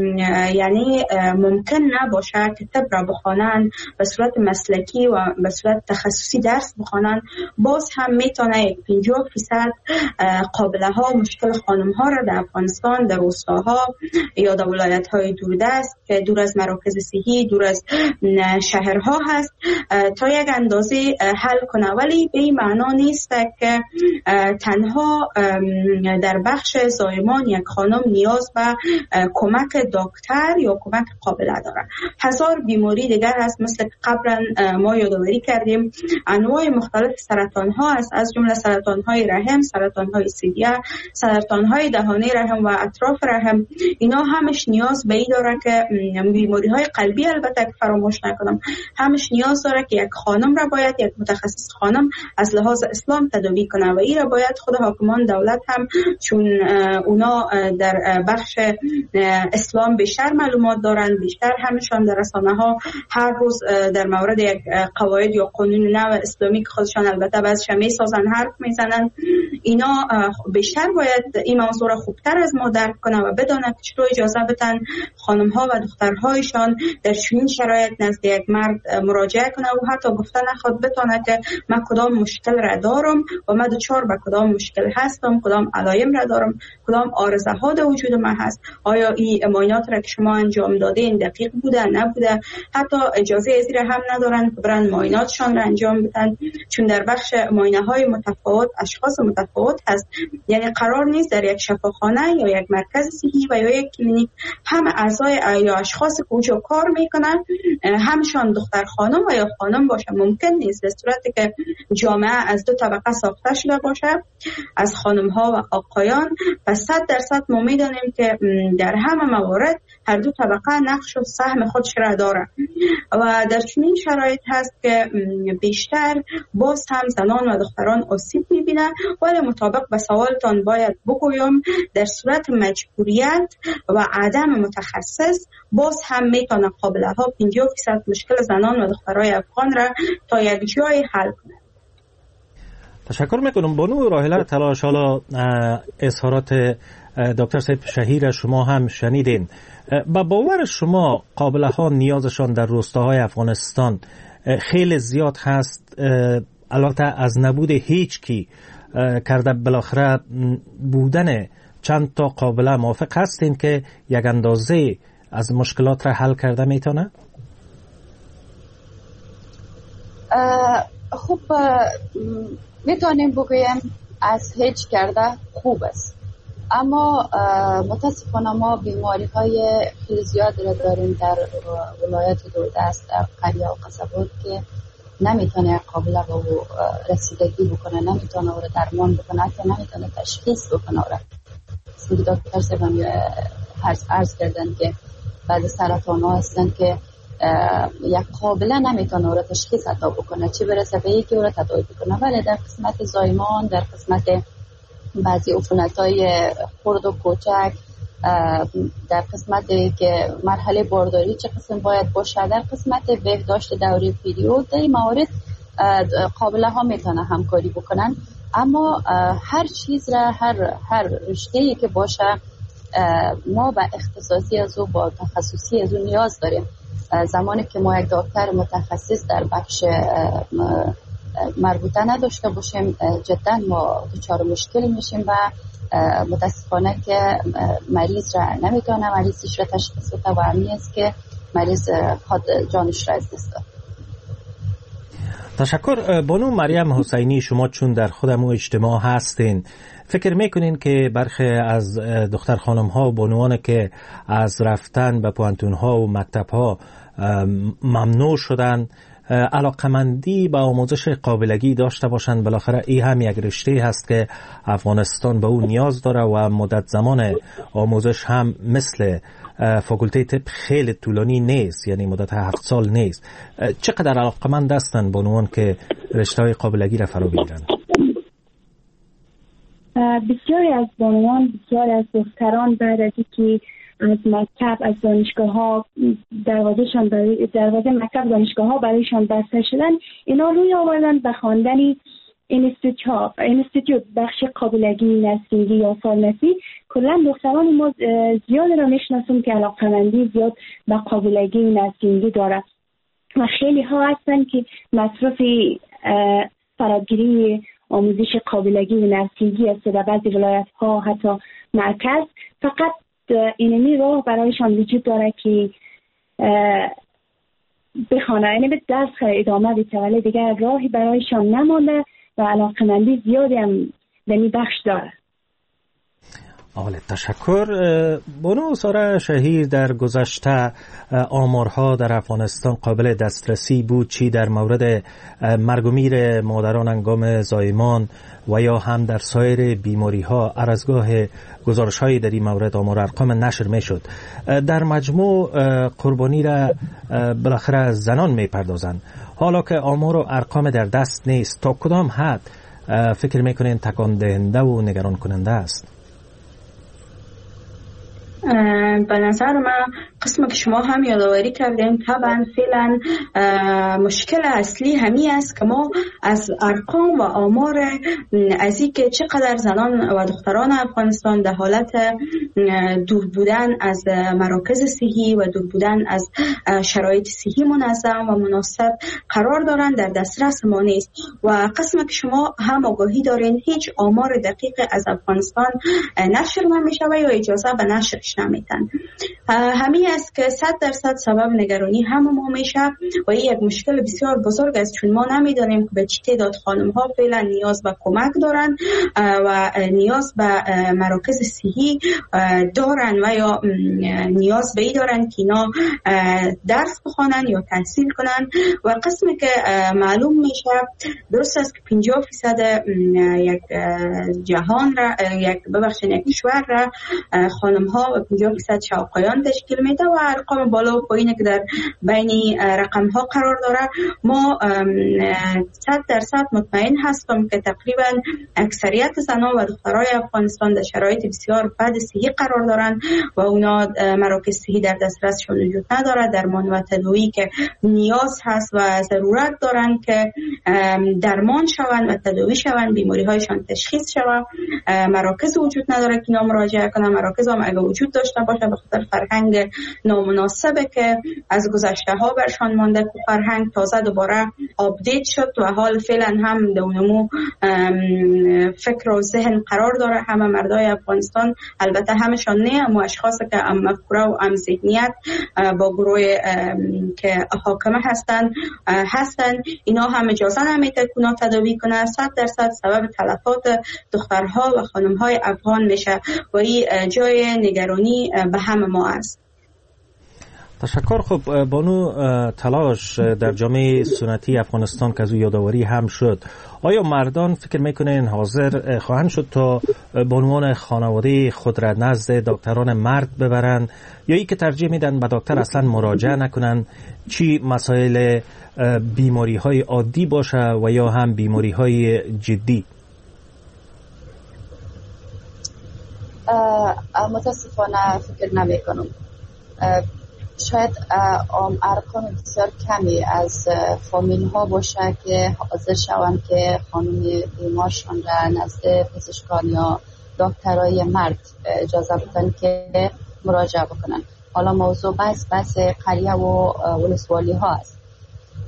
یعنی ممکن نباشه که طب را بخوانن به صورت مسلکی و به صورت تخصصی درس بخوانن، باز هم میتونه 50% قابله ها مشکل خانم ها را در افغانستان در روستاها یا در ولایت های دوردست که دور از مراکز صحی، دور از شهرها هست، تا یک اندازه حل کنه. ولی به این معنا نیست که تنها در بخش زایمان یک خانم نیاز به کمک دکتر یا کمک قابله داره. هزار بیماری دیگر هست، مثل قبلا ما یادآوری کردیم انواع مختلف سرطان ها هست، از جمله سرطان های رحم، سرطان های سیدیه، سرطان های دهانه رحم و اطراف رحم. اینا همش نیاز به این داره که بیماری های قلبی البته فراموش نکنم، همش نیاز داره که یک خانم را باید، یک متخصص خانم از لحاظ اسلام تداوی کنه و این را باید خود حاکمان دولت هم، چون اونا در بخش اسلام بیشتر معلومات دارن، بیشتر همشان در رسانه ها هر روز در مورد یک قواعد یا قانون نو اسلامی که خودشان البته بعضیش میسازن حرف میزنن، اینا بیشتر باید این موضوع را خوبتر از ما درک کنه و بدانه که چطور اجازه بدن خانم ها و دخترهایشان در چنین شرایط نزد یک مرد مراجعه کنه و حتی گفته نخواد بتونه که من کدام مشکل را دارم و من دچار به کدام مشکل هستم، کدام علایم را دارم، کدام عارضه ها در وجود من هست، آیا این معاینات را که شما انجام دادین دقیق بوده نبوده. حتی اجازه ازی را هم ندارن که برن معایناتشان را انجام بدن، چون در بخش معاینه های متفاوت اشخاص متفاوت هست. یعنی قرار نیست در یک شفاخانه یا یک مرکز صحی و یا یک کلینیک همه اعضای یا اشخاص که اونجا کار میکنن همشان دختر خانم و یا خانم باشه. ممکن نیست، در صورتی که جامعه از دو طبقه ساخته شده باشه، از خانم ها و آقایان، پس 100% ما میدانیم که در همه موارد هر دو طبقه نقش و سهم خودش را داره و در چنین شرایط هست که بیشتر باز هم زنان و دختران آسیب میبینن. ولی مطابق به سوالتان باید بگویم در صورت مجبوریت و عدم متخصص باز هم میتونه قابله ها 50% مشکل زنان و دخترای افغان را تا یک جای حل کنه. تشکر میکنم بانو راحله تلاش. حالا اظهارات دکتر صاحب شهیر شما هم شنیدین. با باور شما قابله ها نیازشان در روستاهای افغانستان خیلی زیاد هست، البته از نبود هیچ کی کرده بالاخره بودن چند تا قابله موافق هستین که یک اندازه از مشکلات را حل کرده میتونه؟ خب میتونیم بگویم از هیچ کرده خوب است، اما متاسفانه ما بیماری های خیلی زیاد را داریم در ولایت دوردست، در قریه و قصبات که نمیتونه قابله و رسیدگی بکنه، نمیتونه او را درمان بکنه، حتی نمیتونه تشخیص بکنه. مثل دکتر سبم عرض کردن که بعضی سرطان ها هستن که یک قابله نمیتونه او را تشخیص عطا بکنه، چی برسه به یکی او را تداوی بکنه. ولی در قسمت زایمان، در قسمت بعضی عفونت های خرد و کوچک، در قسمت که مرحله بارداری چه قسم باید باشه، در قسمت بهداشت دوره پیریود، در این موارد قابله ها میتونه همکاری بکنن. اما هر چیز را، هر رشته‌ای که باشه ما با اختصاصی از او، با تخصصی از او نیاز داریم. زمانی که ما یک دکتر متخصص در بخش مربوطه نداشته باشیم جدا ما دچار مشکل میشیم و متاسفانه که مریض را نمیتونه مریضش را تشخیص بده و همین است که مریض خود جانش را از دست داد. تشکر. بانو مریم حسینی، شما چون در خودمون اجتماع هستین، فکر میکنین که برخی از دختر خانم ها و بانوان که از رفتن به پوانتون ها و مکتب ها ممنوع شدن علاقمندی به آموزش قابلگی داشته باشند؟ بالاخره این هم یک رشته هست که افغانستان به اون نیاز داره و مدت زمان آموزش هم مثل فاکولته طب خیلی طولانی نیست، یعنی مدت 7 سال نیست. چقدر علاقمند هستند بانوان که رشته قابلگی را فرا بگیرند؟ بسیاری از بانوان، بسیاری از دختران بعد از اینکه از مکتب، از دانشگاه ها دروازه مکتب دانشگاه ها برایشان بسته شدن، اینا روی آوردن به خواندن اینستیتوت بخش قابلگی نرسینگی یا فارمسی. کلا دختران ما زیاد را میشناسم که علاقمندی زیاد به قابلگی نرسینگی داره و خیلی ها هستن که مصرف فراگیری آموزش قابلگی و نرسینگی است در بعضی ولایت ها حتی مرکز. فقط اینمی راه برایشان وجود داره که بخوانه، یعنی به درس ادامه بیده، ولی دیگر راهی برایشان نمانده و علاقمندی زیادی هم به بخش داره. تشکر. بانو ساره شهیر، در گذشته آمارها در افغانستان قابل دسترسی بود، چی در مورد مرگ و میر مادران هنگام زایمان و یا هم در سایر بیماری ها هر از گاه گزارش هایی در این مورد آمار ارقام نشر می شد. در مجموع قربانی را بالاخره زنان می پردازند. حالا که آمار و ارقام در دست نیست، تا کدام حد فکر می کنین تکان دهنده و نگران کننده است؟ به نظر من قسم که شما هم یادآوری کردین، طبعا فعلا مشکل اصلی همی است که ما از ارقام و آمار از اینکه چقدر زنان و دختران افغانستان در حالت دور بودن از مراکز صحی و دور بودن از شرایط صحی منظم و مناسب قرار دارن در دسترس ما نیست. و قسم که شما هم آگاهی دارین هیچ آمار دقیق از افغانستان نشر نمیشه و یا اجازه به نشرش نمیدن. همین است که 100% سبب نگرانی هم ما میشه و این یک مشکل بسیار بزرگ است، چون ما نمیدانیم که به چه تعداد خانم ها فعلا نیاز به کمک دارن و نیاز به مراکز صحی دارن و یا نیاز به این دارن که اینا درس بخوانن یا تحصیل کنن. و قسمی که معلوم میشه درست است که 50% یک جهان را یک کشور را خانم ها و 50% شاقایان تشکیل میده و ارقام بالا و پایینی که در بین رقم ها قرار داره. ما 100% مطمئن هستم که تقریبا اکثریت زنان و دخترای افغانستان در شرایط بسیار بد صحی قرار دارن و اونا مراکز صحی در دسترسشون وجود نداره، درمان و تداوی که نیاز هست و ضرورت دارن که درمان شوند و تداوی شوند، بیماری هایشان تشخیص شود. مراکز وجود نداره که اینا مراجعه کنن. مراکز هم اگه وجود داشته باشه به خاطر فرهنگ نامناسبه که از گذشته ها برشان مانده که فرهنگ تازه دوباره آپدیت شد و حال فعلا هم دونمو فکر و ذهن قرار داره. همه مردای افغانستان، البته همشان نه، اما اشخاص که مفکوره و ذهنیت با گروه که حاکمه هستن اینا هم اجازه نمیده که اونا تداوی کنه. 100% سبب تلفات دخترها و خانمهای افغان میشه و این جای نگرانی به همه ما است. تشکر. خب بانو تلاش، در جامعه سنتی افغانستان که از او یادآوری هم شد، آیا مردان فکر میکنین حاضر خواهند شد تا بانوان خانواده خود را نزد دکتران مرد ببرن یا ای که ترجیح میدن به دکتر اصلا مراجعه نکنن، چی مسائل بیماری های عادی باشه و یا هم بیماری های جدی؟ متاسفانه فکر نمی کنم. شاید ارقام بسیار کمی از فامیل ها باشه که حاضر شوند که خانم بیمارشان را نزد پزشکان یا دکترای مرد اجازه بدن که مراجعه بکنن. حالا موضوع بس قریه و ولسوالی ها است.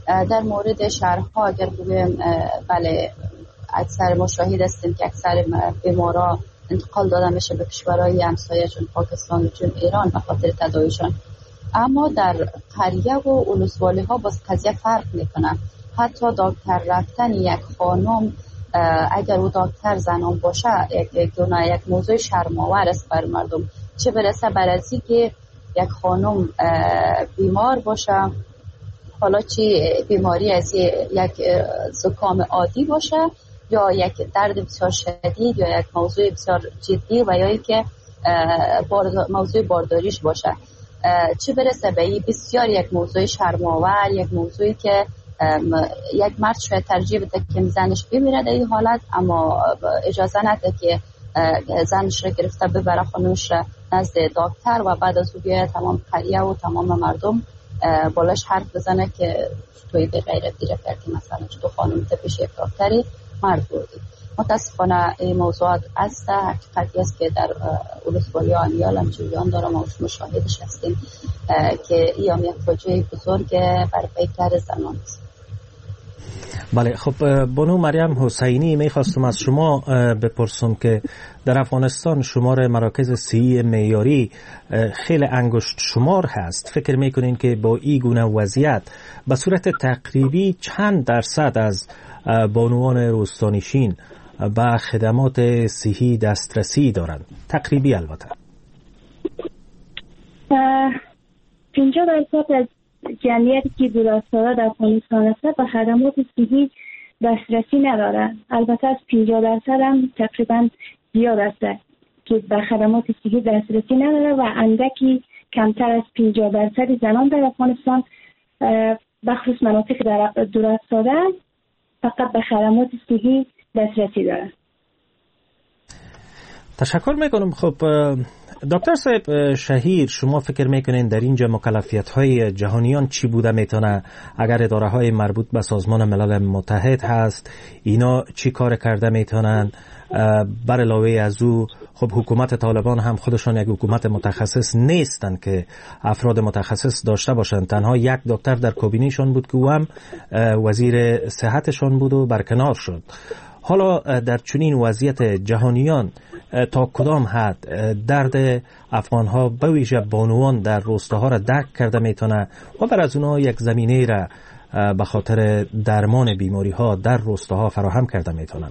در مورد شهرها اگر بگویم بله اکثر مشاهده هستیم که اکثر بیمارا انتقال داده میشه به کشورهای همسایه چون پاکستان و چون ایران به خاطر تداویشان. اما در قریه و ولسوالی ها باز قضیه فرق میکنه. حتی دکتر رفتن یک خانم اگر او دکتر زنان باشه یک موضوع شرم‌آور است بر مردم، چه برسه بر از اینکه یک خانم بیمار باشه، حالا چی بیماری از یک زکام عادی باشه یا یک درد بسیار شدید یا یک موضوع بسیار جدی و یا که موضوع بارداریش باشه، چه برسه به این بسیار یک موضوع شرم‌آور، یک موضوعی که یک مرد شاید ترجیح بده که زنش بمیره در این حالت، اما اجازه نده که زنش را گرفته ببره خانمش نزد دکتر و بعد از او بیاید تمام قریه و تمام مردم بالاش حرف بزنه که توی به غیرت دیره کردی، مثلا تو خانم پیش یک دکتری مرد بردی. متاسفانه این موضوعات است، حقیقتی است که در ولسوالی آنیال هم جریان داره، ما مشاهدش هستیم که این هم یک فاجعه بزرگ بر پیکر زنان است. بله، خب بانو مریم حسینی، میخواستم از شما بپرسم که در افغانستان شمار مراکز صحی معیاری خیلی انگشت شمار هست. فکر میکنین که با این گونه وضعیت به صورت تقریبی چند درصد از بانوان روستانشین به خدمات صحی دسترسی دارند؟ تقریبی البته 50% از جمعیتی که دراستاره در افغانستان است به خدمات صحی دسترسی نداره. البته از 50% هم تقریبا زیاد است که به خدمات صحی دسترسی نداره و اندکی کمتر از 50% زنان در افغانستان بخصوص مناطق دراستاره فقط به خدمات صحی دسترسی داره. تشکر میکنم. خب دکتر صاحب شهیر، شما فکر میکنین در اینجا مکلفیت‌های جهانیان چی بوده میتونه؟ اگر اداره‌های مربوط به سازمان ملل متحد هست، اینا چی کار کرده میتونن؟ بر علاوه از او خب حکومت طالبان هم خودشان یک حکومت متخصص نیستن که افراد متخصص داشته باشند. تنها یک دکتر در کابینه‌شان بود که او هم وزیر صحتشان بود و برکنار شد. حالا در چنین وضعیت جهانیان تا کدام حد درد افغانها به ویژه بانوان در روستاها را درک کرده میتونه و بر از اونها یک زمینه را به خاطر درمان بیماری ها در روستاها فراهم کرده میتونن؟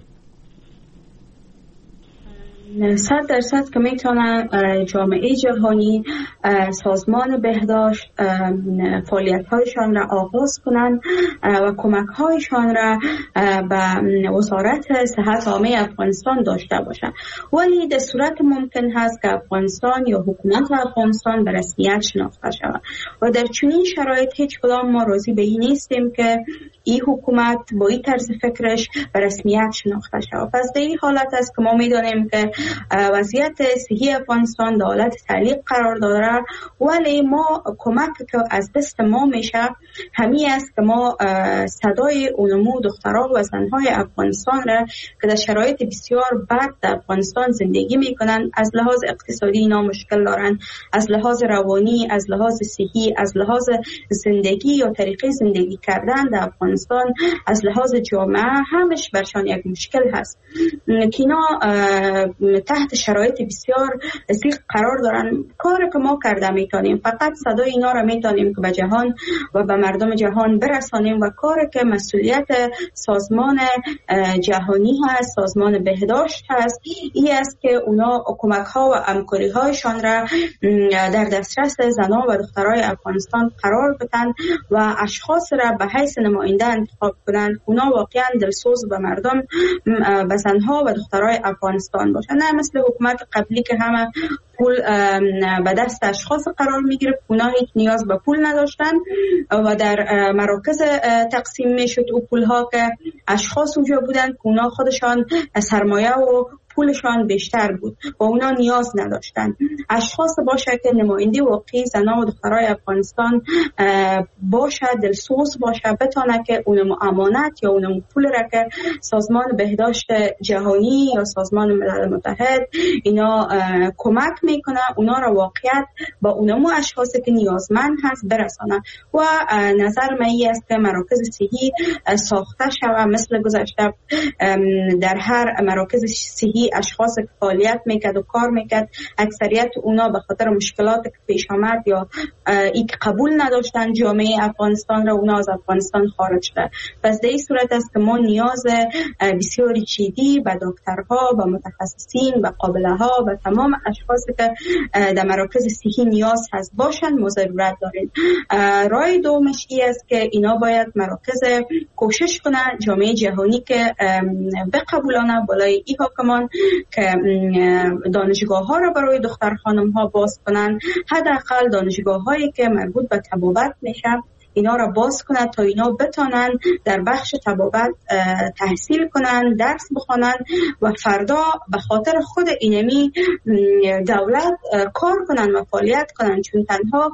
100% که میتونن جامعه جهانی سازمان بهداشت فعالیت‌هایشان را آغاز کنند و کمک‌هایشان را به وزارت صحت عامه افغانستان داشته باشند، ولی در صورت ممکن هست که افغانستان یا حکومت افغانستان به رسمیت شناخته شود و در چنین شرایط هیچ کدام ما راضی به این نیستیم که این حکومت با این طرز فکرش به رسمیت شناخته شود. پس در این حالت است که ما می‌دانیم که وضعیت صحی افغانستان در حالت تعلیق قرار داره، ولی ما کمک که از دست ما میشه همین است که ما صدای اونمو دخترها و زنهای افغانستان را که در شرایط بسیار بد در افغانستان زندگی میکنن، از لحاظ اقتصادی اینا مشکل دارن، از لحاظ روانی، از لحاظ صحی، از لحاظ زندگی یا طریقه زندگی کردن در افغانستان، از لحاظ جامعه همش برشان یک مشکل هست که اینا تحت شرایط بسیار زیق قرار دارن. کاری که ما کرده میتونیم فقط صدای اینا را میتونیم که به جهان و به مردم جهان برسانیم و کاری که مسئولیت سازمان جهانی هست، سازمان بهداشت هست، این است که اونا کمک ها و همکاری هایشان را در دسترس زنان و دخترای افغانستان قرار بدن و اشخاص را به حیث نماینده انتخاب کنند. اونا واقعا دلسوز به مردم، به زنها و دخترای افغانستان باشن، نه مثل حکومت قبلی که همه پول به دست اشخاص قرار میگرفت. اونا هیچ نیاز به پول نداشتن و در مراکز تقسیم میشد او پول ها که اشخاص اونجا بودن که اونا خودشان سرمایه و پولشان بیشتر بود و اونا نیاز نداشتن. اشخاص باشه که نماینده واقعی زنان و دخترای افغانستان باشه، دلسوز باشه، بتونه که اونم امانت یا اونم پول را که سازمان بهداشت جهانی یا سازمان ملل متحد اینا کمک میکنه اونا را واقعیت با اونم اشخاصی که نیازمند هست برسانه. و نظر من است که مراکز صحی ساخته شود مثل گذشته. در هر مراکز صحی اشخاص که فعالیت میکرد و کار میکرد، اکثریت اونا به خاطر مشکلات که پیش آمد یا ای که قبول نداشتن جامعه افغانستان را، اونا از افغانستان خارج شده. پس در این صورت است که ما نیاز بسیاری جدی به دکترها، به متخصصین، به قابله ها، به تمام اشخاصی که در مراکز صحی نیاز هست باشند ما ضرورت داریم. راه دومش است که اینا باید مراکز کوشش کنه جامعه جهانی که بقبولانه بالای این حاکمان که دانشگاه ها را برای دختر خانم ها باز کنن، حداقل دانشگاه هایی که مربوط به طبابت میشه اینا را باز کنند تا اینا بتانن در بخش طبابت تحصیل کنن، درس بخونن و فردا به خاطر خود اینمی دولت کار کنن و فعالیت کنن. چون تنها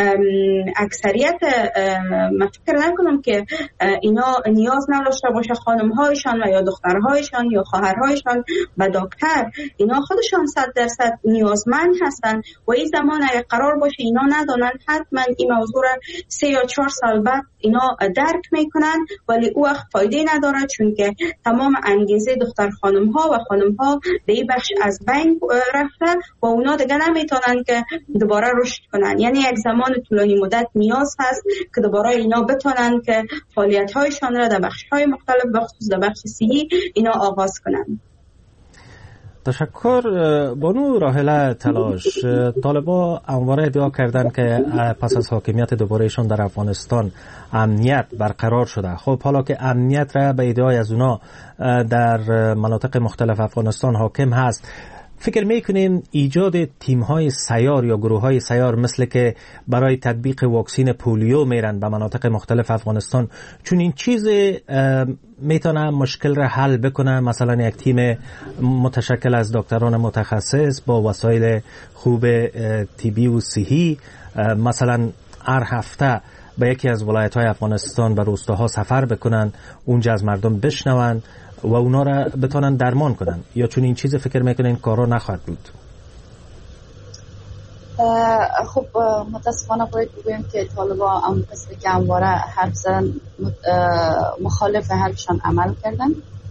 اکثریت من فکر نکنم که اینا نیاز نداشته باشه خانم‌هایشان و یا دخترهایشان یا خواهرهایشان به دکتر، اینا خودشان 100% نیازمند هستن و این زمان اگه قرار باشه اینا ندانن حتما این موضوع را 3 یا 4 سال بعد اینا درک میکنن، ولی او وقت فایده نداره چون که تمام انگیزه دختر خانم ها و خانم ها به این بخش از بین رفته و اونا دیگه نمیتونن که دوباره رشد کنن. یعنی یک زمان طولانی مدت نیاز هست که دوباره اینا بتونن که فعالیت هایشان را در بخش های مختلف بخصوص در بخش صحی اینا آغاز کنن. تشکر. بانو راحله تلاش، طالبا همواره ادعا کردن که پس از حاکمیت دوبارهشون در افغانستان امنیت برقرار شده. خب حالا که امنیت را به ادعای از اونا در مناطق مختلف افغانستان حاکم هست، فکر میکنین ایجاد تیم‌های سیار یا گروه‌های سیار مثل که برای تطبیق واکسین پولیو میرن به مناطق مختلف افغانستان، چون این چیز میتونه مشکل را حل بکنه؟ مثلا یک تیم متشکل از دکتران متخصص با وسایل خوب طبی و صحی مثلا هر هفته به یکی از ولایت‌های افغانستان به روستاها سفر بکنن، اونجا از مردم بشنون و اونا را بتونن درمان کنن، یا چون این چیز فکر میکنین کارا نخواهد بود؟ خب متاسفانه باید بگویم که طالبا هم قسمی که همواره حرف زدن مخالف حرفشان عمل کردن.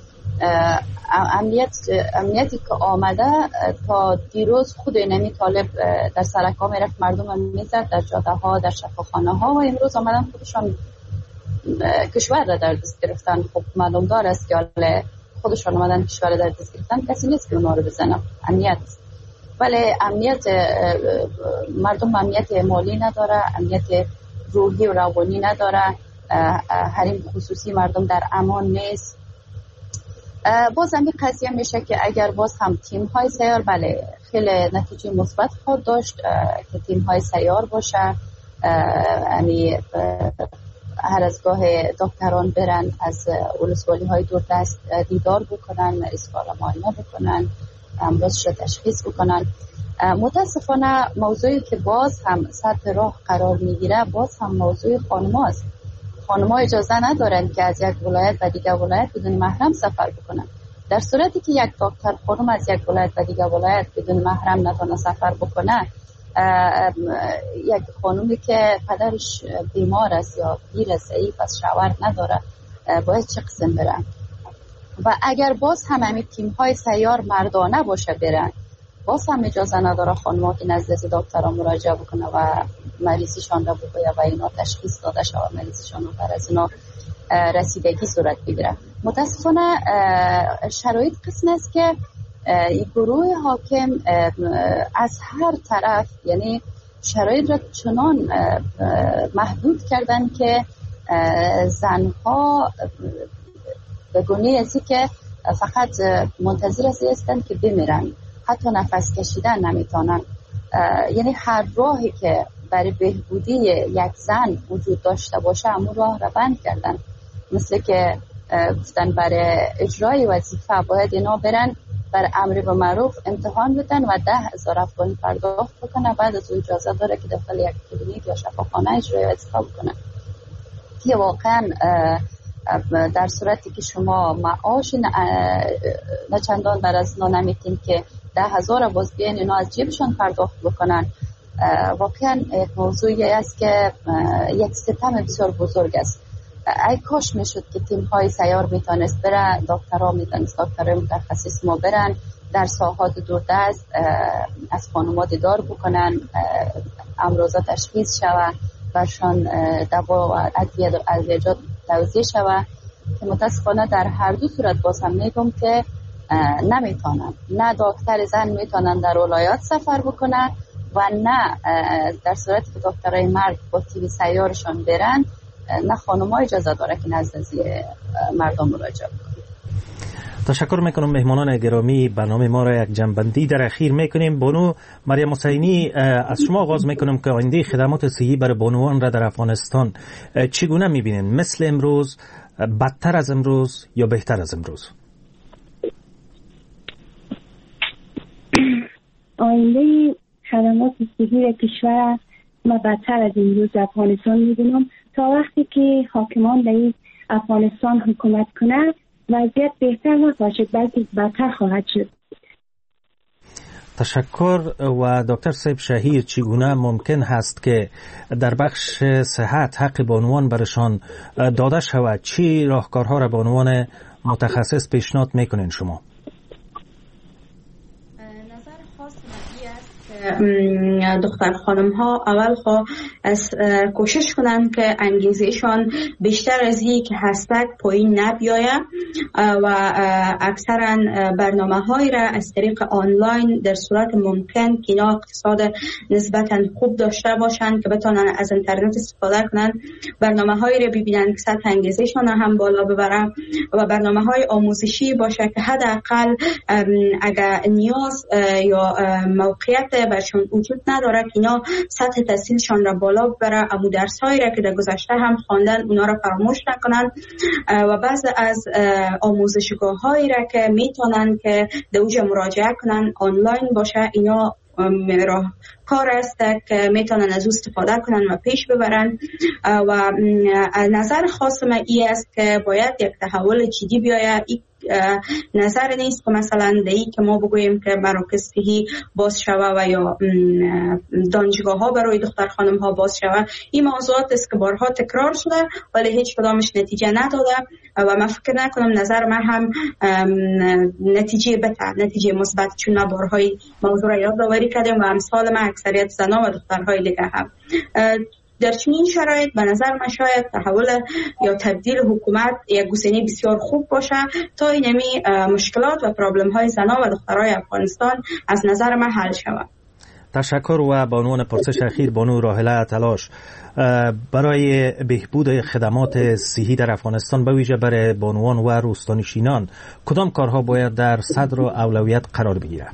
امنیتی که آمده تا دیروز خود اینمی طالب در سرکا میرفت مردم میزد در جاده ها، در شفاخانه ها، و امروز آمدن خودشان کشور را در دست گرفتن. خب معلوم دار است که خودشان آمدن کشور را در دست گرفتن، کسی نیست که اونا رو بزنه. امنیت است، ولی امنیت مردم امنیت مالی نداره، امنیت روحی و روانی نداره، حریم خصوصی مردم در امان نیست. باز هم قضیه میشه که اگر باز هم تیم های سیار بله خیلی نتیجه مثبت خود داشت که تیم های سیار باشه، یعنی هر از گاه دکتران برن از ولسوالی های دور دست دیدار بکنن، مریض ها را معاینه بکنن، امراضش را تشخیص بکنن. متاسفانه موضوعی که باز هم سطح راه قرار میگیره باز هم موضوع خانم‌ها است. خانم‌ها اجازه ندارن که از یک ولایت به دیگر ولایت بدون محرم سفر بکنن. در صورتی که یک دکتر خانم از یک ولایت به دیگر ولایت بدون محرم نتونه سفر بکنه، یک خانومی که پدرش بیمار است یا پیر ضعیف است، شوهر نداره، باید چه قسم برن؟ و اگر باز هم همین تیم‌های سیار مردانه باشه برن، باز هم اجازه نداره خانم‌ها که نزد دکترها مراجعه بکنه و مریضیشان را بگویه و اینا تشخیص داده شود مریضیشان و بر از اینا رسیدگی صورت بگیره. متاسفانه شرایط قسم است که این گروه حاکم از هر طرف یعنی شرایط را چنان محدود کردن که زنها به گونه ازی که فقط منتظر هستند که بمیرن، حتی نفس کشیدن نمیتونن. یعنی هر راهی که برای بهبودی یک زن وجود داشته باشه همون راه را بند کردن. مثل که گفتن برای اجرای وظیفه باید اینا برن بر امر به معروف امتحان بدن و 10,000 افغانی پرداخت بکنه. بعد از اجازه داره که داخل یک کلینیک یا شفاخانه اجرای وظیفه بکنه. که واقعا در صورتی که شما معاش نه چندان بر از اینا نمیتین که 10,000 باز بیان اینا از جیبشان پرداخت بکنن، واقعا یک موضوعی است که یک ستم بسیار بزرگ است. ای کاش میشد که تیم های سیار میتونست بره، دکترها میتونست، دکترهای متخصص ما برن در ساحات دوردست از خانوما دیدار بکنن، امراض تشخیص شود، برشان دوا و ادویجات توزیع شود. که متاسفانه در هر دو صورت باز هم میگم که نمیتونن، نه دکتر زن میتونن در ولایات سفر بکنن و نه در صورتی که دکترای مرد با تیم سیارشان برن، نه خانوما اجازه داره که نزد مردم مراجعه بکنن. تشکر میکنم مهمانان گرامی. برنامه ما را یک جنبندی در اخیر میکنیم. بانو مریم حسینی، از شما آغاز میکنم که آینده خدمات صحی برای بانوان را در افغانستان چگونه میبینین؟ مثل امروز، بدتر از امروز یا بهتر از امروز؟ آینده خدمات صحی کشور ما بدتر از امروز افغانستان میبینم. تا وقتی که حاکمان در افغانستان حکومت کنه وضعیت بهتر نخواهد بلکه بدتر خواهد شد. تشکر. و دکتر صاحب شهیر، چگونه ممکن هست که در بخش صحت حق بانوان برشان داده شود؟ چی راهکارها را بانوان متخصص پیشنهاد میکنین شما؟ دختر خانم ها اول از کوشش کنن که انگیزشان بیشتر از این که هستک پایین نبیایه و اکثرا برنامه های را از طریق آنلاین در صورت ممکن که اینا اقتصاد نسبتا خوب داشته باشن که بتونن از اینترنت استفاده کنن، برنامه هایی را ببینن که سطح انگیزشان هم بالا ببرن و برنامه های آموزشی باشه که حداقل اگر نیاز یا موقعیت برشون وجود نداره که اینا سطح تحصیلشان را بالا ببره، امو درسایی را که در گذشته هم خواندن اونا را فراموش نکنن و بعض از آموزشگاه هایی را که میتونن که در اوجه مراجعه کنن آنلاین باشه، اینا راه کار است که میتونن از او استفاده کنن و پیش ببرن. و نظر خاص من این است که باید یک تحول جدی بیاید. نظر نیست که مثلا دهی که ما بگوییم که مراکز صحی باز شوه و یا دانشگاه ها برای دختر خانم ها باز شوه. این موضوعات است که بارها تکرار شده ولی هیچ کدامش نتیجه نداده و من فکر نکنم نظر من هم نتیجه مثبت، چون ما بارهای موضوع را یادآوری کردیم و امثال من اکثریت زنان و دخترهای دیگه هم. در چنین شرایط به نظر من شاید تحول یا تبدیل حکومت یک گزینه بسیار خوب باشه تا اینمی مشکلات و پرابلم های زنان و دخترای افغانستان از نظر من حل شود. تشکر. و بانوان پرسش اخیر، بانو راحله تلاش، برای بهبود خدمات صحی در افغانستان به ویژه برای بانوان و روستانشینان کدام کارها باید در صدر و اولویت قرار بگیره؟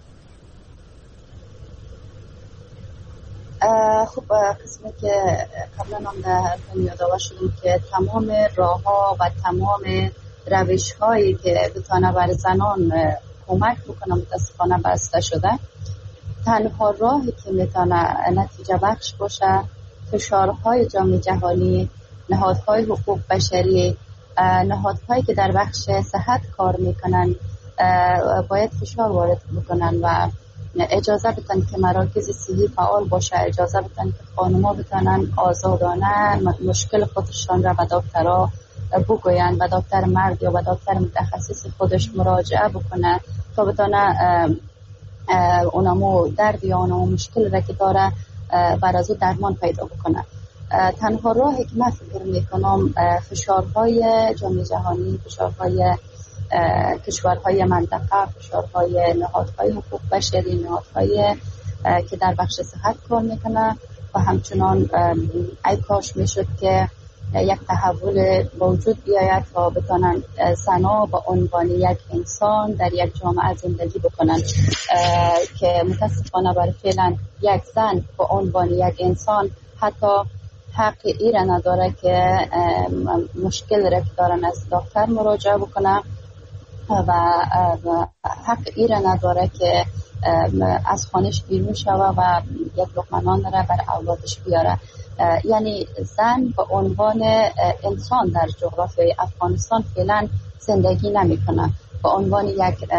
خب قسمی که قبلا هم در یادآور شدیم که تمام راه ها و تمام روش هایی که بتونه بر زنان کمک بکنه متاسفانه بسته شده. تنها راهی که میتونه نتیجه بخش باشه فشارهای جامعه جهانی، نهادهای حقوق بشری، نهادهایی که در بخش صحت کار میکنن باید فشار وارد بکنن و اجازه بدن که مراکز صحی فعال باشه، اجازه بدن که خانم‌ها بتونن آزادانه مشکل خودشان را به دکترها بگوین و دکتر مرد یا به دکتر متخصص خودش مراجعه بکنه تا بتونه اونمو درد یا اونمو مشکل را که داره بر از او درمان پیدا بکنه. تنها راهی که من فکر میکنم فشارهای جامعه جهانی، فشارهای کشورهای منطقه، فشارهای نهادهای حقوق بشری، نهادهای که در بخش صحت کار میکنه و همچنان ای کاش میشد که یک تحول وجود بیاید تا بتونن زنها با عنوان یک انسان در یک جامعه زندگی بکنن که متاسفانه برای فعلا یک زن با عنوان یک انسان حتی حق ای را نداره که مشکل را که دارن از دکتر مراجعه بکنه و حق ایره نداره که از خانش بیرون شوه و یک لقمه نان را بر اولادش بیاره. یعنی زن به عنوان انسان در جغرافیای افغانستان فعلا زندگی نمیکنه، به عنوان یک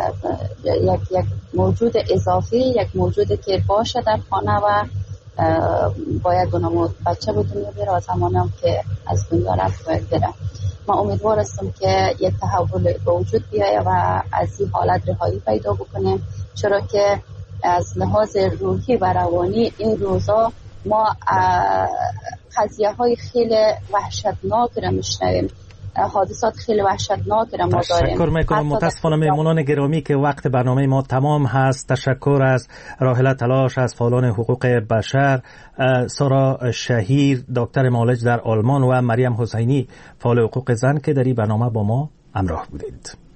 موجود اضافی، یک موجودی که باشه در خانه و باید اونم بچه به دنیا بیاره و زمانم که از دنیا رفت باید بره. من امیدوار هستم که یک تحول به وجود بیاید و از این حالت رهایی پیدا بکنیم، چرا که از لحاظ روحی و روانی این روزا ما قضیه های خیلی وحشتناک را میشنویم، حادثات خیلی وحشتناک را ما داریم. تشکر میکنم. متاسفانه مهمانان گرامی که وقت برنامه ما تمام هست. تشکر از راحله تلاش از فعالان حقوق بشر، سارا شهیر دکتر معالج در آلمان و مریم حسینی فعال حقوق زن که در این برنامه با ما همراه بودید.